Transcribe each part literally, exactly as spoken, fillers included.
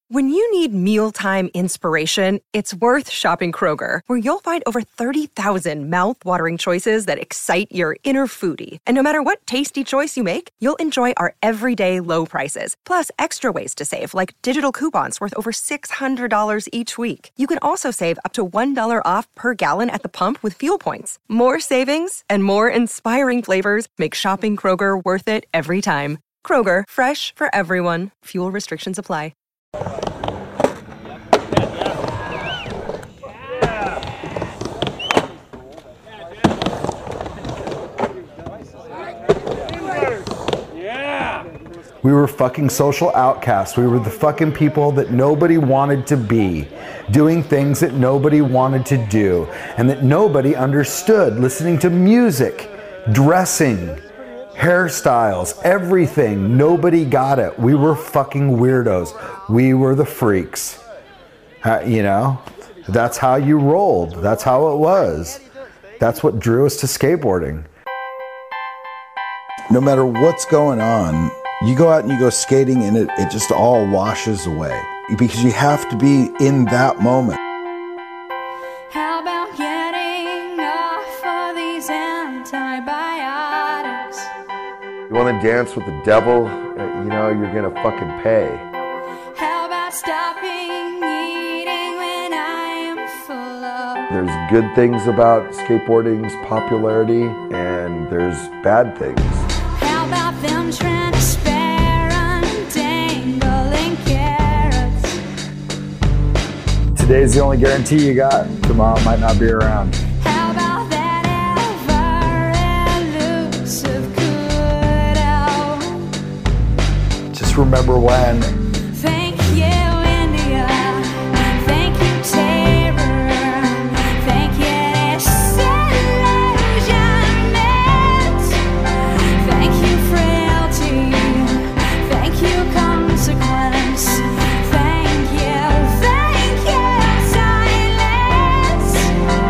When you need mealtime inspiration, it's worth shopping Kroger, where you'll find over thirty thousand mouth-watering choices that excite your inner foodie. And no matter what tasty choice you make, you'll enjoy our everyday low prices, plus extra ways to save, like digital coupons worth over six hundred dollars each week. You can also save up to one dollar off per gallon at the pump with fuel points. More savings and more inspiring flavors make shopping Kroger worth it every time. Kroger, fresh for everyone. Fuel restrictions apply. We were fucking social outcasts. We were the fucking people that nobody wanted to be, doing things that nobody wanted to do, and that nobody understood, listening to music, dressing, hairstyles, everything. Nobody got it. We were fucking weirdos. We were the freaks. Uh, you know, that's how you rolled. That's how it was. That's what drew us to skateboarding. No matter what's going on, you go out and you go skating and it, it just all washes away. Because you have to be in that moment. How about getting off of these antibiotics? You want to dance with the devil? You know, you're going to fucking pay. How about stopping eating when I am full of... There's good things about skateboarding's popularity, and there's bad things. How about them trying to spare untangling carrots? Today's the only guarantee you got. Tomorrow might not be around. How about that ever-elusive could-out? Just remember when. Thank you, India. Thank you, terror. Thank you, disillusionment. Thank you, frailty. Thank you, consequence. Thank you, thank you, silence.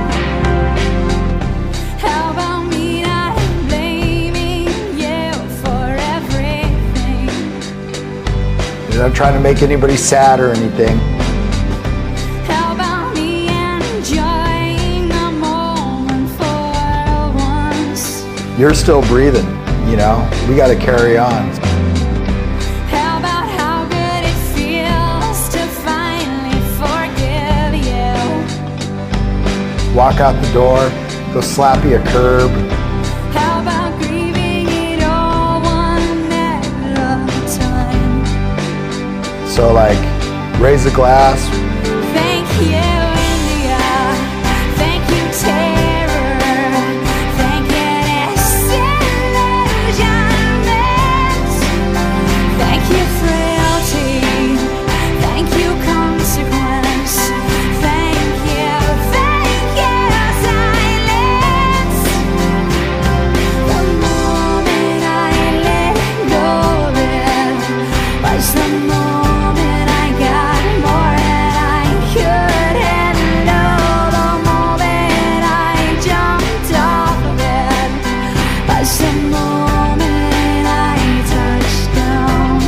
How about me not blaming you for everything? You're not trying to make anybody sad or anything. How about me enjoying the moment for once? You're still breathing, you know? We got to carry on. How about how good it feels to finally forgive you? Walk out the door, go slap you a curb. How about grieving it all one at a time? So like, raise a glass. Thank you, India. Thank you, terror. Thank you, disillusionment. Thank you, frailty. Thank you, consequence. Thank you, thank you, silence. The moment I let go of it was the moment I got more than I could handle. The moment I jumped off of it was the moment I touched down.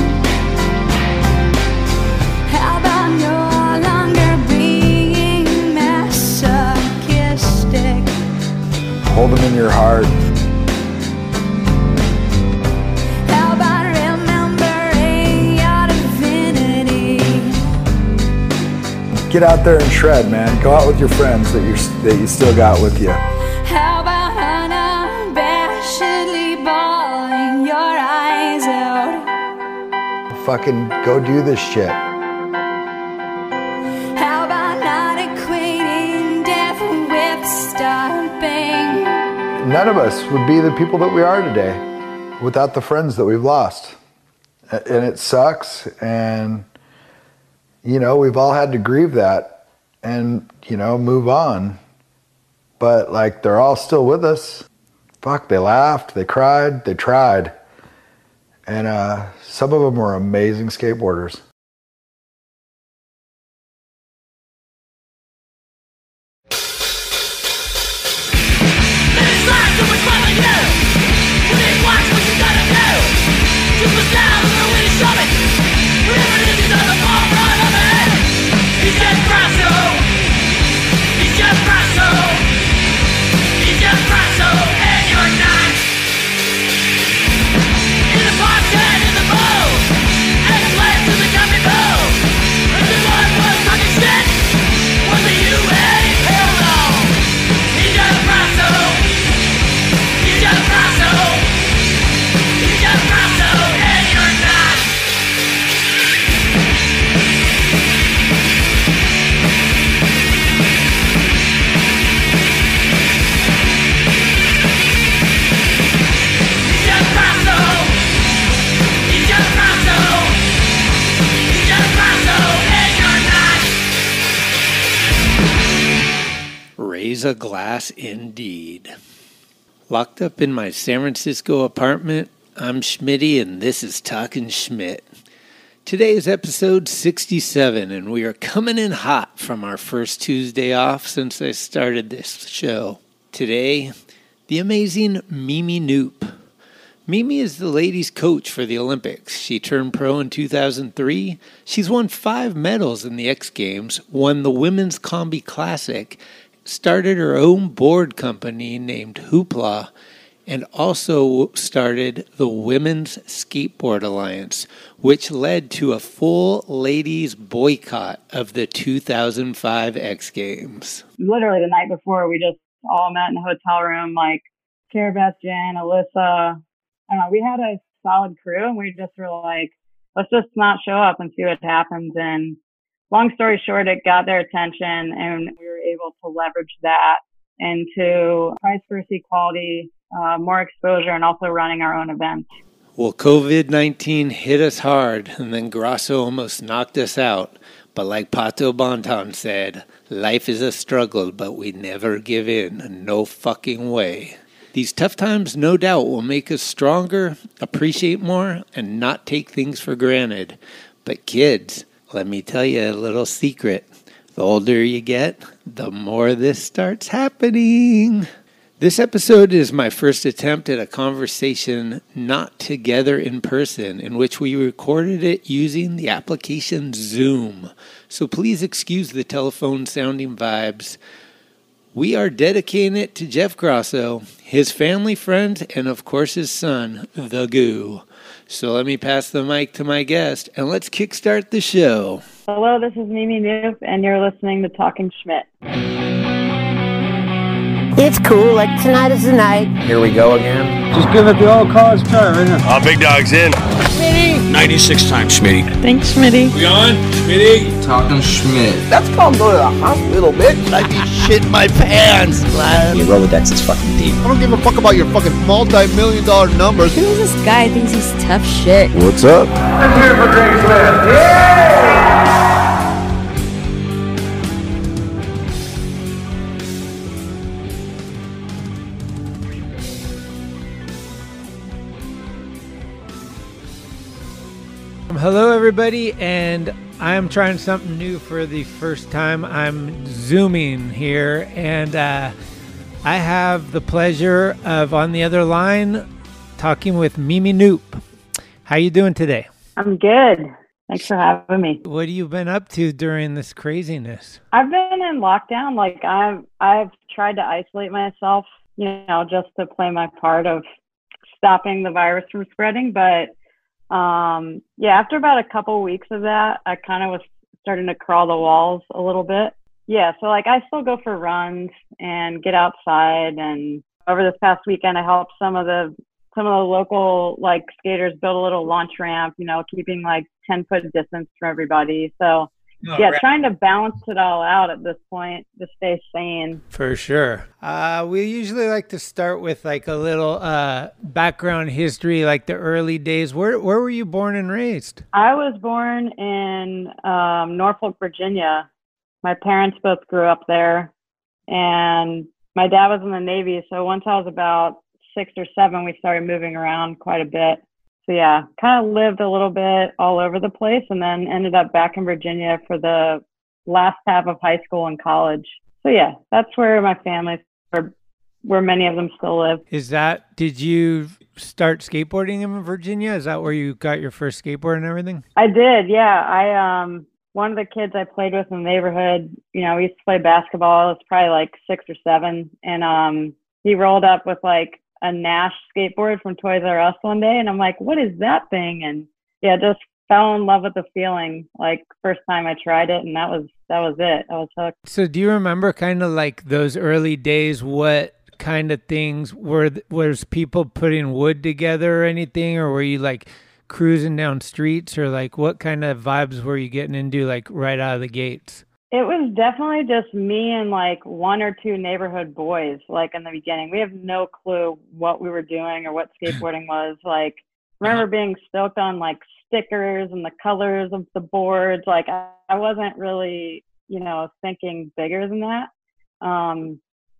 How about no longer being masochistic? Hold them in your heart. How about remembering your divinity? Get out there and shred, man. Go out with your friends that you that you still got with you. How about unabashedly bawling your eyes out? Fucking go do this shit. How about not equating death with stopping? None of us would be the people that we are today without the friends that we've lost. A- And it sucks, and you know, we've all had to grieve that and, you know, move on. But like, they're all still with us. Fuck, they laughed, they cried, they tried. And uh, some of them were amazing skateboarders. Super style, we're really shoving. We're really Raise a glass indeed. Locked up in my San Francisco apartment, I'm Schmitty, and this is Talking Schmidt. Today is episode sixty-seven, and we are coming in hot from our first Tuesday off since I started this show. Today, the amazing Mimi Knoop. Mimi is the ladies' coach for the Olympics. She turned pro in two thousand three. She's won five medals in the X Games, won the Women's Combi Classic, started her own board company named Hoopla, and also started the Women's Skateboard Alliance, which led to a full ladies boycott of the two thousand five X Games. Literally the night before, we just all met in a hotel room, like Carabas, Jen, Alyssa. I don't know, we had a solid crew, and we just were like, let's just not show up and see what happens. And long story short, it got their attention, and we were able to leverage that into price versus equality, uh, more exposure, and also running our own events. Well, covid nineteen hit us hard, and then Grasso almost knocked us out. But like Pato Bonton said, life is a struggle, but we never give in. No fucking way. These tough times, no doubt, will make us stronger, appreciate more, and not take things for granted. But kids, let me tell you a little secret. The older you get, the more this starts happening. This episode is my first attempt at a conversation not together in person, in which we recorded it using the application Zoom. So please excuse the telephone sounding vibes. We are dedicating it to Jeff Grasso, his family, friends, and of course his son, The Goo. So let me pass the mic to my guest, and let's kickstart the show. Hello, this is Mimi Knoop, and you're listening to Talking Schmidt. It's cool, like tonight is the night. Here we go again. Just give it the old college try, right now. Oh, big dog's in. Schmitty! ninety-six times, Schmitty. Thanks, Schmitty. We on? Schmitty? Talking Schmidt. That's called going to the hospital, bitch. I be shitting my pants, man. Your Rolodex is fucking deep. I don't give a fuck about your fucking multi-million dollar numbers. Who is this guy? Thinks he's tough shit. What's up? Let's hear it for Greg Swift. Yeah! Hello, everybody, and I'm trying something new for the first time. I'm Zooming here, and uh, I have the pleasure of, on the other line, talking with Mimi Knoop. How you doing today? I'm good. Thanks for having me. What have you been up to during this craziness? I've been in lockdown. Like, I've, I've tried to isolate myself, you know, just to play my part of stopping the virus from spreading, but Um, yeah, after about a couple weeks of that, I kind of was starting to crawl the walls a little bit. Yeah, so like I still go for runs and get outside. And over this past weekend, I helped some of the some of the local like skaters build a little launch ramp. You know, keeping like ten foot distance from everybody. So oh, yeah, right. Trying to balance it all out at this point to stay sane. For sure. Uh, we usually like to start with like a little uh, background history, like the early days. Where where were you born and raised? I was born in um, Norfolk, Virginia. My parents both grew up there, and my dad was in the Navy. So once I was about six or seven, we started moving around quite a bit. So yeah, kind of lived a little bit all over the place, and then ended up back in Virginia for the last half of high school and college. So yeah, that's where my family, where, where many of them still live. Is that, did you start skateboarding in Virginia? Is that where you got your first skateboard and everything? I did, yeah. I, um, one of the kids I played with in the neighborhood, you know, we used to play basketball. I was probably like six or seven, and um, he rolled up with like a Nash skateboard from Toys R Us one day, and I'm like, what is that thing? And yeah, just fell in love with the feeling like first time I tried it, and that was that was it. I was hooked. So do you remember kind of like those early days, what kind of things were was people putting wood together or anything, or were you like cruising down streets, or like what kind of vibes were you getting into like right out of the gates? It was definitely just me and like one or two neighborhood boys, like in the beginning. We have no clue what we were doing or what skateboarding was. Like, remember being stoked on like stickers and the colors of the boards. Like, I, I wasn't really, you know, thinking bigger than that. Um,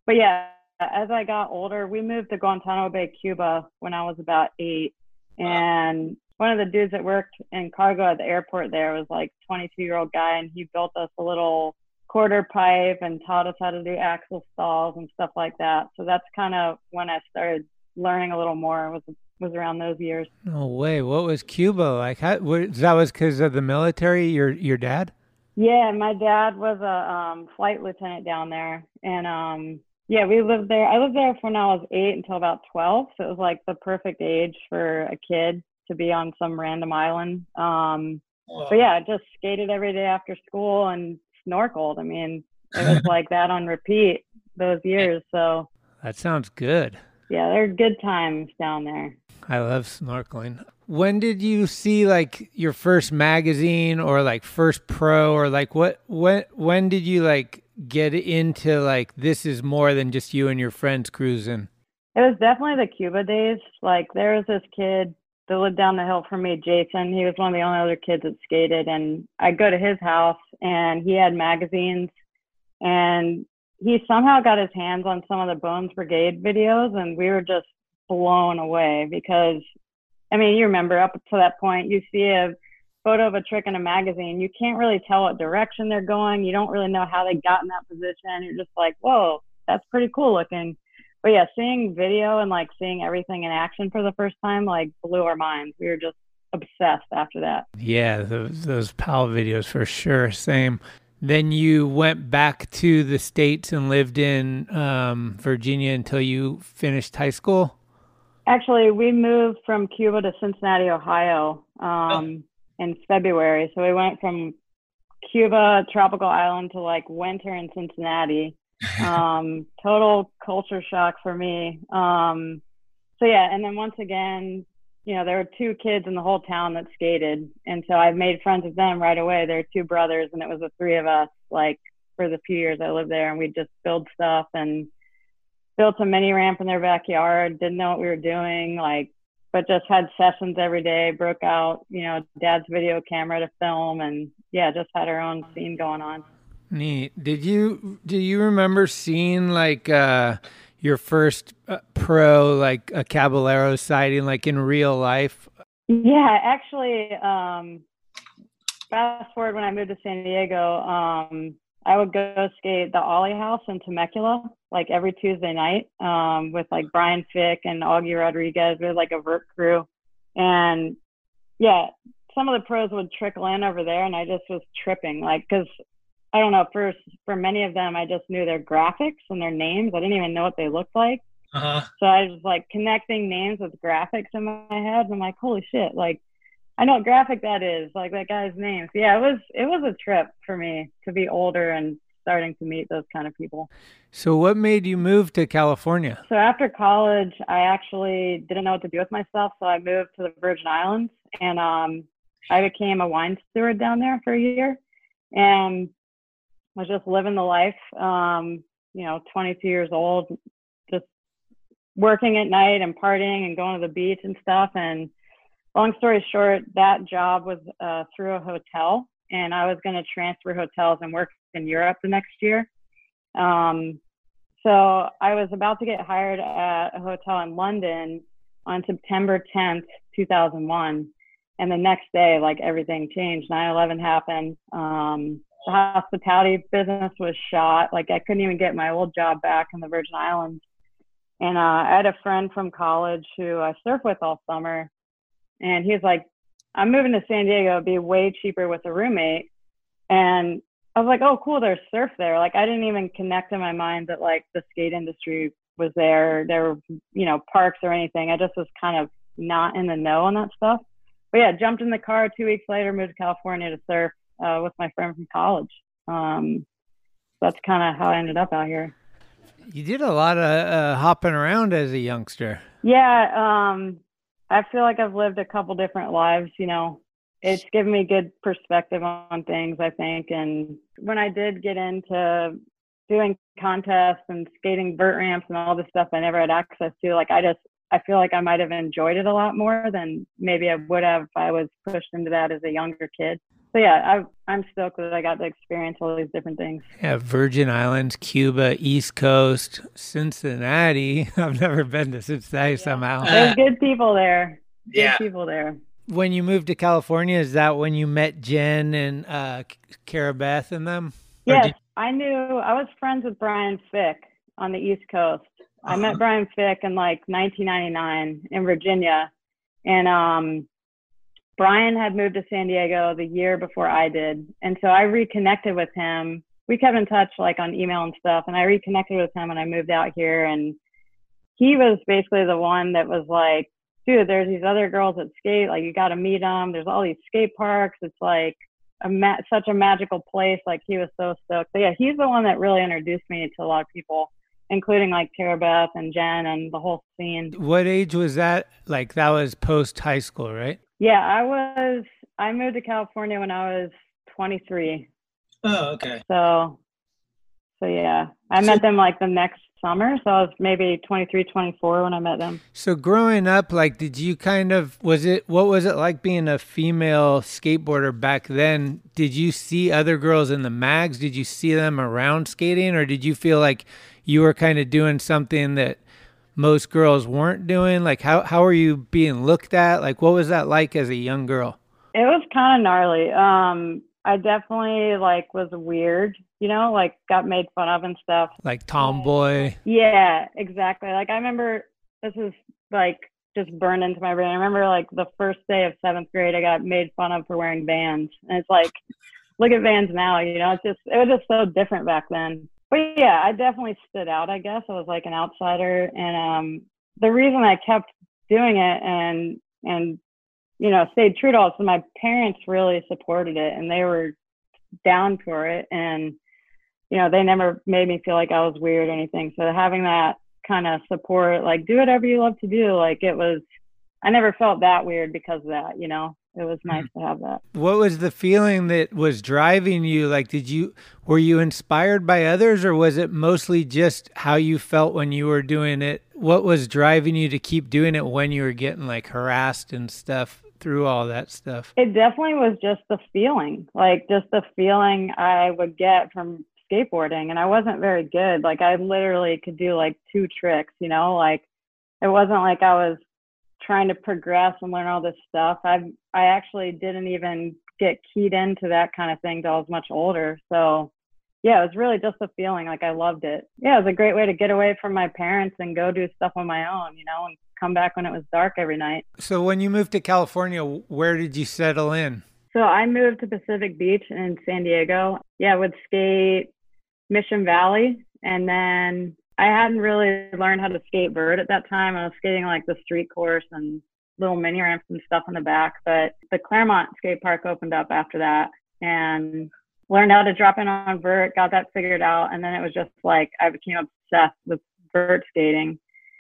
but yeah, as I got older, we moved to Guantanamo Bay, Cuba when I was about eight. And one of the dudes that worked in cargo at the airport there was like twenty-two year old guy. And he built us a little quarter pipe and taught us how to do axle stalls and stuff like that. So that's kind of when I started learning a little more, was was around those years. No way. What was Cuba like? How, what, that was because of the military, your your dad? Yeah, my dad was a um, flight lieutenant down there. And um, yeah, we lived there. I lived there from when I was eight until about twelve. So it was like the perfect age for a kid to be on some random island. Um, wow. But yeah, I just skated every day after school and snorkeled. I mean, it was like that on repeat those years. So that sounds good. Yeah, they're good times down there. I love snorkeling. When did you see like your first magazine or like first pro, or like what, when, when did you like get into like, this is more than just you and your friends cruising? It was definitely the Cuba days. Like there was this kid that lived down the hill from me, Jason. He was one of the only other kids that skated, and I'd go to his house and he had magazines, and he somehow got his hands on some of the Bones Brigade videos, and we were just blown away because, I mean, you remember up to that point, you see a photo of a trick in a magazine, you can't really tell what direction they're going. You don't really know how they got in that position. You're just like, whoa, that's pretty cool looking. But yeah, seeing video and like seeing everything in action for the first time, like blew our minds. We were just obsessed after that. Yeah, those, those PAL videos for sure. Same. Then you went back to the States and lived in um, Virginia until you finished high school? Actually, we moved from Cuba to Cincinnati, Ohio um, oh. in February. So we went from Cuba, tropical island, to like winter in Cincinnati. Um, total culture shock for me. Um, so yeah, and then once again, you know, there were two kids in the whole town that skated. And so I made friends with them right away. They're two brothers, and it was the three of us, like, for the few years I lived there. And we'd just build stuff and built a mini ramp in their backyard, didn't know what we were doing, like, but just had sessions every day, broke out, you know, dad's video camera to film, and yeah, just had our own scene going on. Neat. Did you, do you remember seeing, like, uh, your first uh, pro, like a Caballero sighting, like in real life? Yeah, actually, um, fast forward when I moved to San Diego, um, I would go skate the Ollie House in Temecula, like every Tuesday night, um, with like Brian Fick and Augie Rodriguez. We had like a vert crew. And yeah, some of the pros would trickle in over there, and I just was tripping, like, cause I don't know, for, for many of them, I just knew their graphics and their names. I didn't even know what they looked like. Uh-huh. So I was like connecting names with graphics in my head. And I'm like, holy shit, like, I know what graphic that is, like that guy's name. So yeah, it was, it was a trip for me to be older and starting to meet those kind of people. So what made you move to California? So after college, I actually didn't know what to do with myself. So I moved to the Virgin Islands, and um, I became a wine steward down there for a year. And was just living the life, um, you know, twenty-two years old, just working at night and partying and going to the beach and stuff. And long story short, that job was uh, through a hotel, and I was going to transfer hotels and work in Europe the next year. Um, so I was about to get hired at a hotel in London on September tenth, two thousand one. And the next day, like, everything changed. nine eleven happened. Um, The hospitality business was shot. Like, I couldn't even get my old job back in the Virgin Islands. And uh, I had a friend from college who I surf with all summer. And he was like, I'm moving to San Diego. It'd be way cheaper with a roommate. And I was like, oh, cool, there's surf there. Like, I didn't even connect in my mind that, like, the skate industry was there. There were, you know, parks or anything. I just was kind of not in the know on that stuff. But yeah, jumped in the car two weeks later, moved to California to surf uh, with my friend from college. Um, that's kind of how I ended up out here. You did a lot of uh, hopping around as a youngster. Yeah, um, I feel like I've lived a couple different lives, you know. It's given me good perspective on things, I think. And when I did get into doing contests and skating vert ramps and all this stuff I never had access to, like, I just, I feel like I might have enjoyed it a lot more than maybe I would have if I was pushed into that as a younger kid. so yeah, I, I'm stoked that I got to experience all these different things. Yeah, Virgin Islands, Cuba, East Coast, Cincinnati. I've never been to Cincinnati somehow. There's good people there. Good Yeah. people there. When you moved to California, is that when you met Jen and uh, Cara Beth and them? Or Yes, did- I knew, I was friends with Brian Fick on the East Coast. I met Brian Fick in like nineteen ninety-nine in Virginia. And um, Brian had moved to San Diego the year before I did. And so I reconnected with him. We kept in touch like on email and stuff. And I reconnected with him when I moved out here. And he was basically the one that was like, dude, there's these other girls that skate. Like, you got to meet them. There's all these skate parks. It's like a ma- such a magical place. Like, he was so stoked. So yeah, he's the one that really introduced me to a lot of people, including like Cara Beth and Jen and the whole scene. What age was that? Like, that was post high school, right? Yeah, I was, I moved to California when I was twenty-three. Oh, okay. So, so yeah, I met them like the next summer. So I was maybe twenty-three, twenty-four when I met them. So growing up, like, did you kind of, was it, what was it like being a female skateboarder back then? Did you see other girls in the mags? Did you see them around skating? Or did you feel like you were kind of doing something that most girls weren't doing? Like, how, how are you being looked at? Like, what was that like as a young girl? It was kind of gnarly. Um, I definitely like was weird, you know, like got made fun of and stuff. Like tomboy? Yeah, exactly. Like, I remember, this is like just burned into my brain. I remember like the first day of seventh grade, I got made fun of for wearing Vans. And it's like, look at Vans now, you know, it's just, it was just so different back then. But yeah, I definitely stood out, I guess. I was like an outsider. And um, the reason I kept doing it and, and, you know, stayed true to all, so my parents really supported it and they were down for it. And, you know, they never made me feel like I was weird or anything. So having that kind of support, like, do whatever you love to do, like, it was, I never felt that weird because of that, you know. It was nice to have that. What was the feeling that was driving you? Like, did you, were you inspired by others, or was it mostly just how you felt when you were doing it? What was driving you to keep doing it when you were getting like harassed and stuff through all that stuff? It definitely was just the feeling, like just the feeling I would get from skateboarding. And I wasn't very good. Like, I literally could do like two tricks, you know, like it wasn't like I was trying to progress and learn all this stuff. I I actually didn't even get keyed into that kind of thing till I was much older. So yeah, it was really just a feeling. Like, I loved it. Yeah, it was a great way to get away from my parents and go do stuff on my own, you know, and come back when it was dark every night. So when you moved to California, where did you settle in? So I moved to Pacific Beach in San Diego. Yeah, I would skate Mission Valley, and then I hadn't really learned how to skate vert at that time. I was skating like the street course and little mini ramps and stuff in the back. But the Claremont skate park opened up after that, and learned how to drop in on vert, got that figured out. And then it was just like, I became obsessed with vert skating.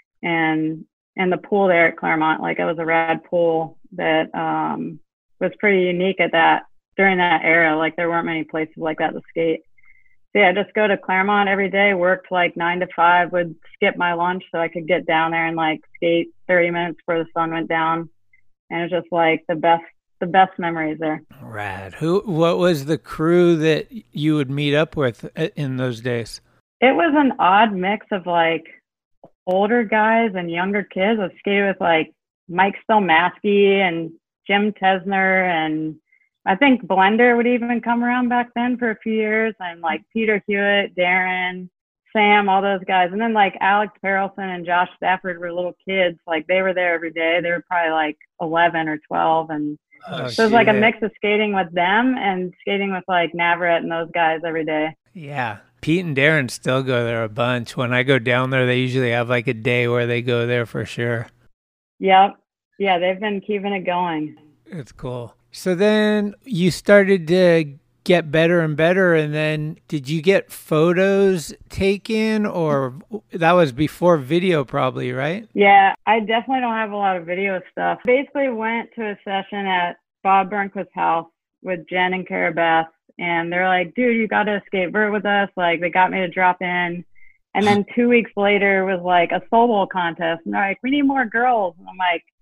And and the pool there at Claremont, like, it was a rad pool that um, was pretty unique at that, during that era. Like, there weren't many places like that to skate. So yeah, just go to Claremont every day, worked like nine to five, would skip my lunch so I could get down there and like skate thirty minutes before the sun went down. And it was just like the best, the best memories there. Rad. Who, what was the crew that you would meet up with in those days? It was an odd mix of like older guys and younger kids. I skated with like Mike Stelmaski and Jim Tesner, and I think Blender would even come around back then for a few years, and like Peter Hewitt, Darren, Sam, all those guys. And then like Alex Perelson and Josh Stafford were little kids. Like, they were there every day. They were probably like eleven or twelve. And oh, so it was like a mix of skating with them and skating with like Navarrete and those guys every day. Yeah. Pete and Darren still go there a bunch. When I go down there, they usually have like a day where they go there for sure. Yep. Yeah, they've been keeping it going. It's cool. So then you started to get better and better, and then did you get photos taken, or that was before video probably, right? Yeah, I definitely don't have a lot of video stuff. Basically went to a session at Bob Burnquist's house with Jen and Cara Beth, and they're like, dude, you got to skate vert with us. Like, they got me to drop in. And then two weeks later was like a solo contest, and they're like, we need more girls. And I'm like,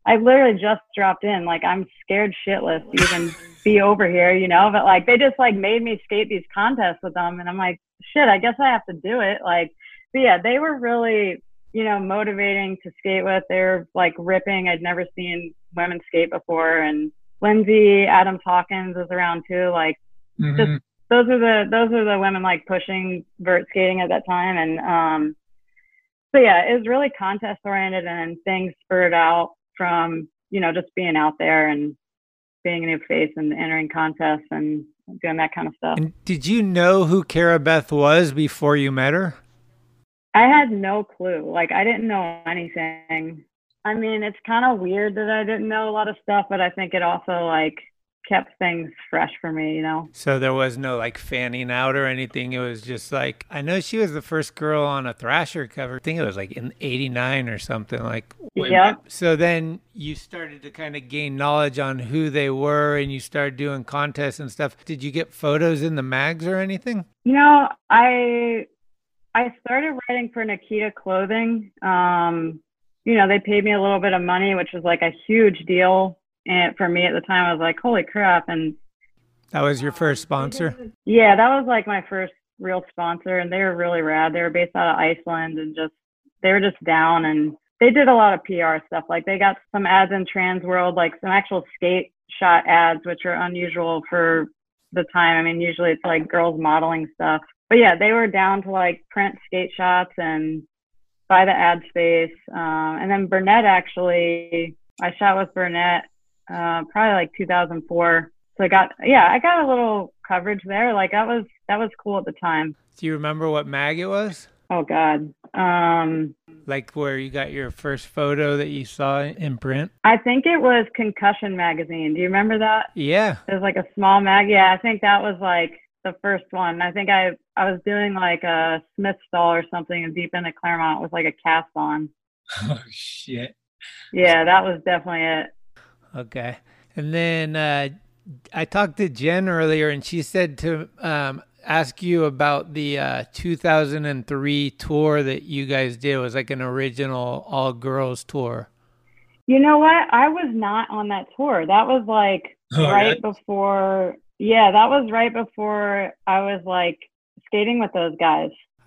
I literally just dropped in. Like, I'm scared shitless to even be over here, you know, but like, they just like made me skate these contests with them. And I'm like, shit, I guess I have to do it. Like, but yeah, they were really, you know, motivating to skate with. They're like ripping. I'd never seen women skate before. And Lindsay Adams Hawkins was around too. Like, mm-hmm. just those are the, those are the women like pushing vert skating at that time. And, um, so yeah, it was really contest oriented, and things spurred out from, you know, just being out there and being a new face and entering contests and doing that kind of stuff. And did you know who Cara Beth was before you met her? I had no clue. Like, I didn't know anything. I mean, it's kind of weird that I didn't know a lot of stuff, but I think it also like kept things fresh for me, you know? So there was no like fanning out or anything. It was just like, I know she was the first girl on a Thrasher cover. I think it was like in eighty-nine or something like. Yeah. So then you started to kind of gain knowledge on who they were, and you started doing contests and stuff. Did you get photos in the mags or anything? You know, I, I started writing for Nikita Clothing. Um, you know, they paid me a little bit of money, which was like a huge deal. And for me at the time, I was like, holy crap. And that was your first sponsor? Yeah, that was like my first real sponsor. And they were really rad. They were based out of Iceland, and just, they were just down, and they did a lot of P R stuff. Like, they got some ads in Trans World, like some actual skate shot ads, which are unusual for the time. I mean, usually it's like girls modeling stuff. But yeah, they were down to like print skate shots and buy the ad space. Um, and then Burnett, actually, I shot with Burnett uh probably like two thousand four, so I got yeah I got a little coverage there. Like, that was that was cool at the time. Do you remember what mag it was? Oh god, um like where you got your first photo that you saw in print? I think it was Concussion magazine. Do you remember that? Yeah, it was like a small mag. Yeah, I think that was like the first one. I think I I was doing like a Smith stall or something in deep into Claremont with like a cast on. Oh shit. Yeah, that was definitely it. Okay. And then uh, I talked to Jen earlier, and she said to um, ask you about the uh, two thousand three tour that you guys did. It was like an original all-girls tour. You know what? I was not on that tour. That was like oh, right yeah. before. Yeah, that was right before I was like skating with those guys.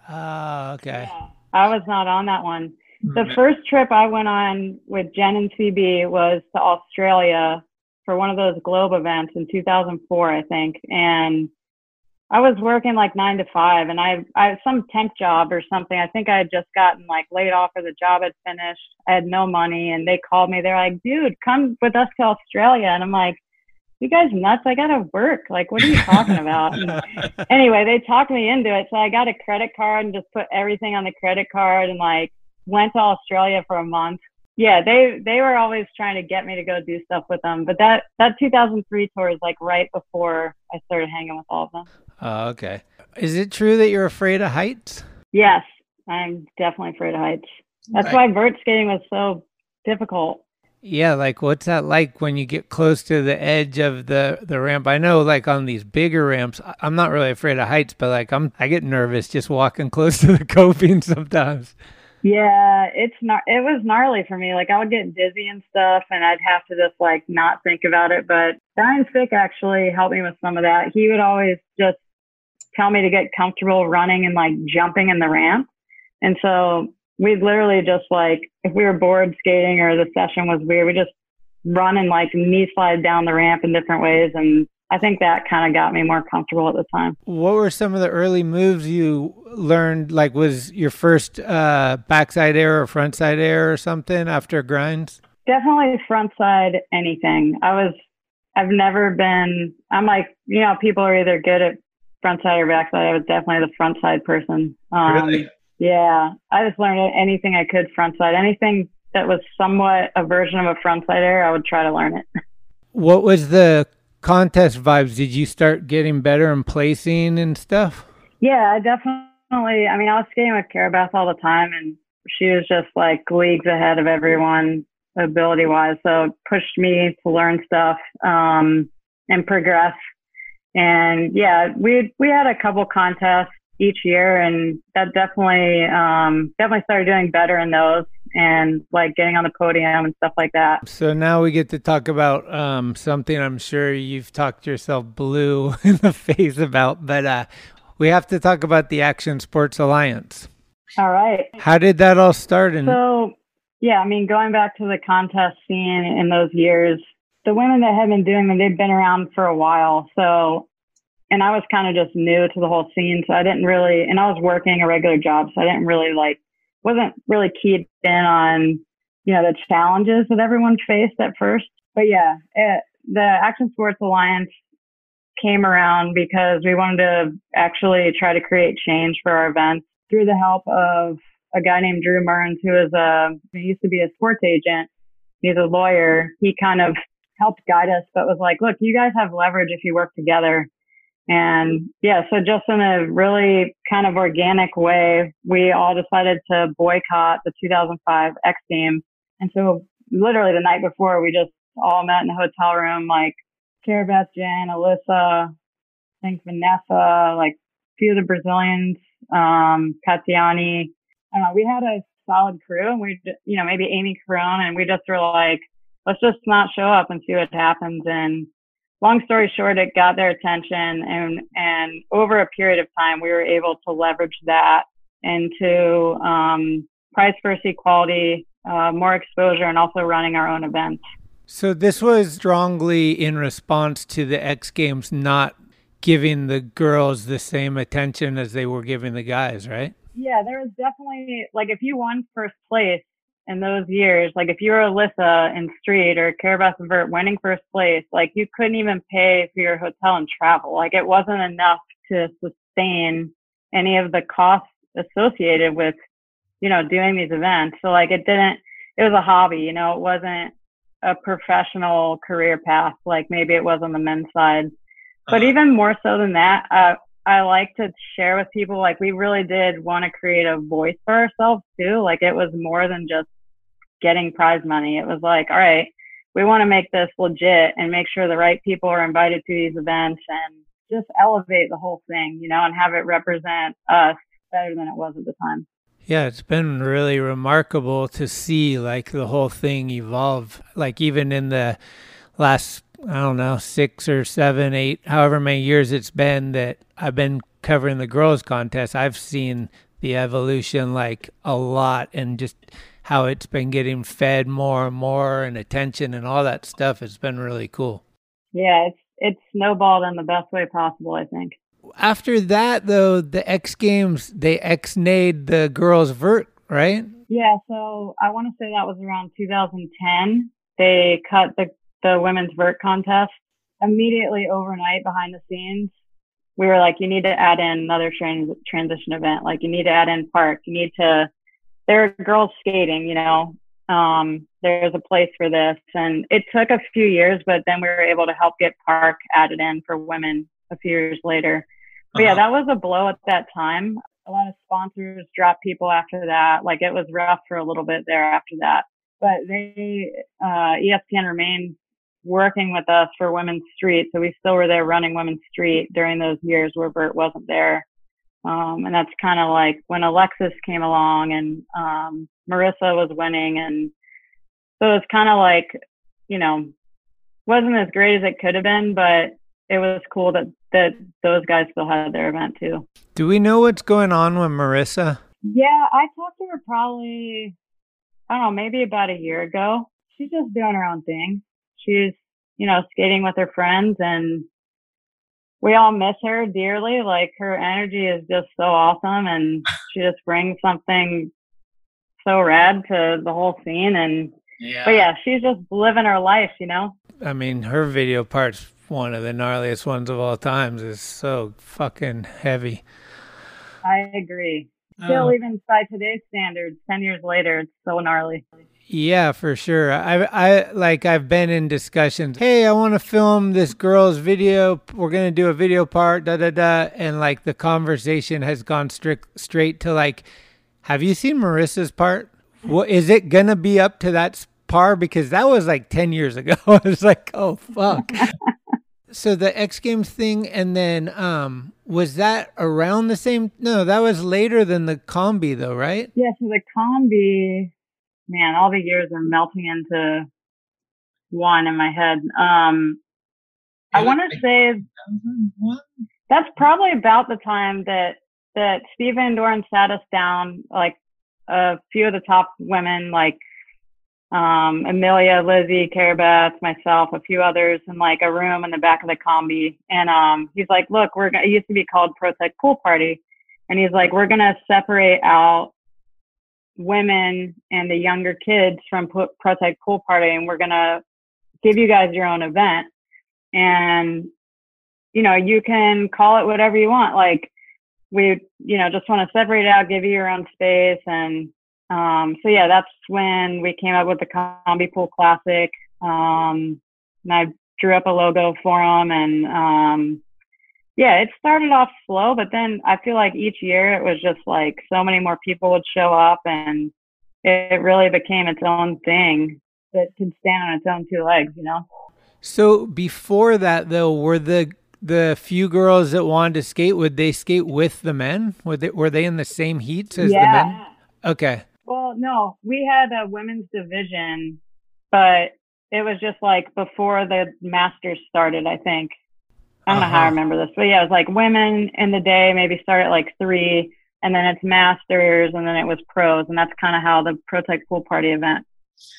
Oh, okay. Yeah, I was not on that one. The first trip I went on with Jen and C B was to Australia for one of those Globe events in two thousand four, I think. And I was working like nine to five, and I, I some temp job or something. I think I had just gotten like laid off, or the job had finished. I had no money, and they called me. They're like, dude, come with us to Australia. And I'm like, you guys nuts? I got to work. Like, what are you talking about? And anyway, they talked me into it. So I got a credit card and just put everything on the credit card, and like, went to Australia for a month. Yeah, they they were always trying to get me to go do stuff with them. But that, that two thousand three tour is like right before I started hanging with all of them. Oh, okay. Is it true that you're afraid of heights? Yes, I'm definitely afraid of heights. That's right. Why vert skating was so difficult. Yeah, like what's that like when you get close to the edge of the, the ramp? I know like on these bigger ramps, I'm not really afraid of heights, but like I'm I get nervous just walking close to the coping sometimes. Yeah, it's not, it was gnarly for me. Like, I would get dizzy and stuff, and I'd have to just like not think about it. But Brian Fick actually helped me with some of that. He would always just tell me to get comfortable running and like jumping in the ramp. And so we'd literally just like, if we were bored skating or the session was weird, we just run and like knee slide down the ramp in different ways. And I think that kind of got me more comfortable at the time. What were some of the early moves you learned? Like, was your first uh, backside air or frontside air or something after grinds? Definitely frontside anything. I was, I've never been, I'm like, you know, people are either good at frontside or backside. I was definitely the frontside person. Um, really? Yeah. I just learned anything I could frontside. Anything that was somewhat a version of a frontside air, I would try to learn it. What was the contest vibes? Did you start getting better in placing and stuff? Yeah, I definitely. I mean, I was skating with Cara Beth all the time, and she was just like leagues ahead of everyone ability wise. So it pushed me to learn stuff um, and progress. And yeah, we we had a couple contests each year, and that definitely um, definitely started doing better in those. and like getting on the podium and stuff like that. So now we get to talk about um, something I'm sure you've talked yourself blue in the face about, but uh, we have to talk about the Action Sports Alliance. All right. How did that all start? In- so, yeah, I mean, going back to the contest scene in those years, the women that had been doing them, they've been around for a while. So, and I was kind of just new to the whole scene. So I didn't really, and I was working a regular job. So I didn't really like, wasn't really keyed in on, you know, the challenges that everyone faced at first. But yeah, it, the Action Sports Alliance came around because we wanted to actually try to create change for our events through the help of a guy named Drew Murns, who is a, he used to be a sports agent. He's a lawyer. He kind of helped guide us, but was like, look, you guys have leverage if you work together. And yeah, so just in a really kind of organic way, we all decided to boycott the two thousand five X Games. And so literally the night before, we just all met in a hotel room, like Cara Beth, Jen, Alyssa, I think Vanessa, like a few of the Brazilians, um, Katiani. I don't know, we had a solid crew, and we, you know, maybe Amy Carone, and we just were like, let's just not show up and see what happens. And long story short, it got their attention, and, and over a period of time, we were able to leverage that into, um, price versus equality, uh, more exposure, and also running our own events. So this was strongly in response to the X Games not giving the girls the same attention as they were giving the guys, right? Yeah, there was definitely, like, if you won first place in those years, like if you were Alyssa in street or Cara Beth and Vert winning first place, like you couldn't even pay for your hotel and travel. Like it wasn't enough to sustain any of the costs associated with, you know, doing these events. So like it didn't, it was a hobby, you know, it wasn't a professional career path like maybe it was on the men's side. But even more so than that, uh, I like to share with people, like we really did want to create a voice for ourselves too. Like it was more than just getting prize money. It was like, all right, we want to make this legit and make sure the right people are invited to these events and just elevate the whole thing, you know, and have it represent us better than it was at the time. Yeah, it's been really remarkable to see like the whole thing evolve. Like even in the last, I don't know, six or seven, eight, however many years it's been that I've been covering the girls contest, I've seen the evolution like a lot, and just how it's been getting fed more and more and attention and all that stuff. It's been really cool. Yeah, it's it's snowballed in the best way possible, I think. After that, though, the X Games, they X-nayed the girls' vert, right? Yeah, so I want to say that was around two thousand ten. They cut the, the women's vert contest immediately overnight behind the scenes. We were like, you need to add in another trans- transition event. Like, you need to add in park. You need to, there are girls skating, you know, um, there's a place for this. And it took a few years, but then we were able to help get park added in for women a few years later. But yeah, that was a blow at that time. A lot of sponsors dropped people after that. Like it was rough for a little bit there after that. But they, uh, E S P N remained working with us for Women's Street. So we still were there running Women's Street during those years where Vert wasn't there. Um, and that's kind of like when Alexis came along and um, Marissa was winning. And so it's kind of like, you know, wasn't as great as it could have been, but it was cool that, that those guys still had their event too. Do we know what's going on with Marissa? Yeah, I talked to her probably, I don't know, maybe about a year ago. She's just doing her own thing. She's, you know, skating with her friends, and we all miss her dearly. Like her energy is just so awesome, and she just brings something so rad to the whole scene. And yeah. But yeah, she's just living her life, you know? I mean, her video part's one of the gnarliest ones of all times. It's so fucking heavy. I agree. Still, oh. Even by today's standards, ten years later, it's so gnarly. Yeah, for sure. I, I like, I've been in discussions. Hey, I want to film this girl's video. We're going to do a video part, da, da, da. And like the conversation has gone strict, straight to like, have you seen Marissa's part? What, is it going to be up to that par? Because that was like ten years ago. I was like, oh, fuck. So the X Games thing, and then um, was that around the same? No, that was later than the combi though, right? Yeah, so the combi man, all the years are melting into one in my head. Um, I want to say that's probably about the time that that Steve Van Doren sat us down, like a few of the top women, like um, Amelia, Lizzie, Carabeth, myself, a few others, in like a room in the back of the combi. And um, he's like, "Look, we're gonna, it used to be called Protect Pool Party," and he's like, "We're gonna separate out women and the younger kids from P- Protect Pool Party, and we're gonna give you guys your own event, and you know, you can call it whatever you want. Like, we, you know, just want to separate it out, give you your own space." And um, so yeah, that's when we came up with the Combi Pool Classic. Um, and I drew up a logo for them, and um, yeah, it started off slow, but then I feel like each year it was just like so many more people would show up, and it really became its own thing that can stand on its own two legs, you know? So before that, though, were the the few girls that wanted to skate, would they skate with the men? Were they, were they in the same heats as yeah. the men? Okay. Well, no, we had a women's division, but it was just like before the Masters started, I think. I don't uh-huh. know how I remember this, but yeah, it was like women in the day maybe start at like three, and then it's Masters, and then it was pros, and that's kind of how the Protect Pool Party event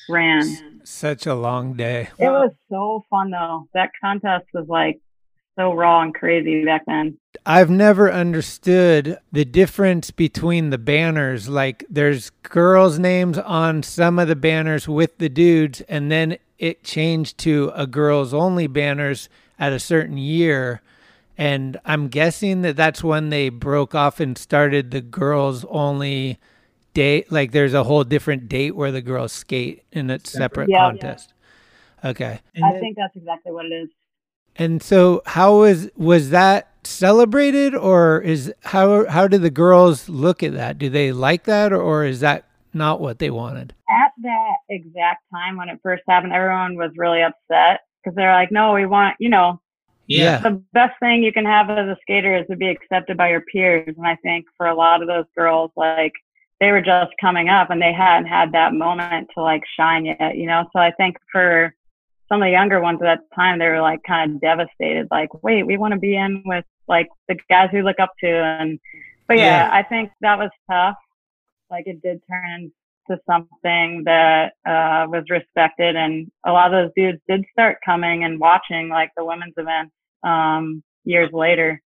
ran. Such a long day. It was so fun though. That contest was like so raw and crazy back then. I've never understood the difference between the banners. Like, there's girls' names on some of the banners with the dudes, and then it changed to a girls only banners at a certain year. And I'm guessing that that's when they broke off and started the girls only date. Like, there's a whole different date where the girls skate in a separate yeah, contest. Yeah. Okay. And I then, think that's exactly what it is. And so how was, was that celebrated, or is, how, how did the girls look at that? Do they like that, or, or is that not what they wanted? At that exact time when it first happened, everyone was really upset because they're like, no, we want, you know, yeah, the best thing you can have as a skater is to be accepted by your peers. And I think for a lot of those girls, like, they were just coming up and they hadn't had that moment to like shine yet, you know? So I think for some of the younger ones at that time, they were like kind of devastated, like, wait, we want to be in with like the guys we look up to. And, but yeah, yeah. I think that was tough. Like, it did turn into something that uh, was respected. And a lot of those dudes did start coming and watching like the women's events um, years later.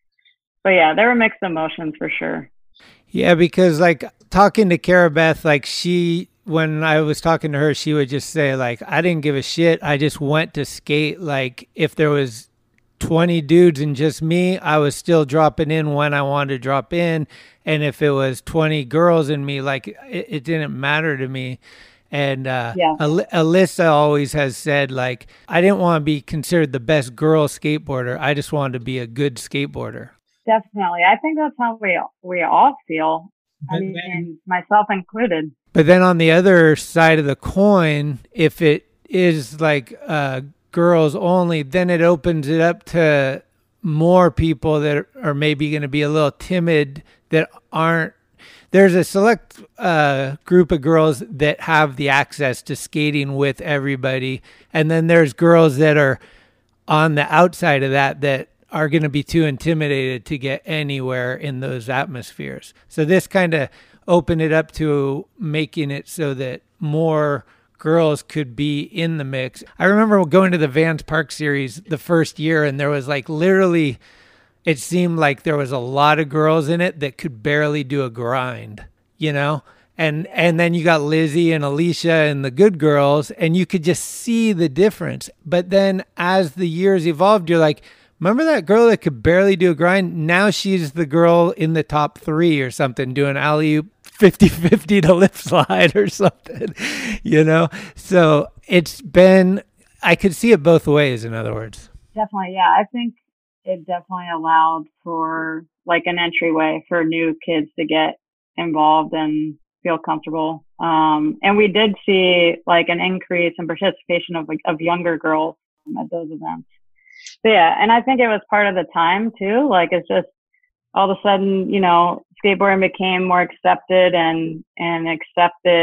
But yeah, there were mixed emotions for sure. Yeah, because like talking to Carabeth, like she, when I was talking to her, she would just say like, I didn't give a shit. I just went to skate. Like, if there was twenty dudes and just me, I was still dropping in when I wanted to drop in. And if it was twenty girls and me, like it, it didn't matter to me. And uh, yeah. Al- Alyssa always has said, like, I didn't want to be considered the best girl skateboarder. I just wanted to be a good skateboarder. Definitely. I think that's how we we all feel. I mean, then, myself included. But then on the other side of the coin, if it is like uh, girls only, then it opens it up to more people that are maybe going to be a little timid, that aren't. There's a select uh, group of girls that have the access to skating with everybody. And then there's girls that are on the outside of that that are going to be too intimidated to get anywhere in those atmospheres. So this kind of opened it up to making it so that more girls could be in the mix. I remember going to the Vans Park Series the first year, and there was like literally, it seemed like there was a lot of girls in it that could barely do a grind, you know? And and then you got Lizzie and Alicia and the good girls, and you could just see the difference. But then as the years evolved, you're like, remember that girl that could barely do a grind? Now she's the girl in the top three or something doing alley-oop fifty-fifty to lip slide or something, you know? So it's been, I could see it both ways, in other words. Definitely, yeah. I think it definitely allowed for like an entryway for new kids to get involved and feel comfortable. Um, and we did see like an increase in participation of, like, of younger girls at those events. So, yeah, and I think it was part of the time too. Like, it's just all of a sudden, you know, skateboarding became more accepted and and accepted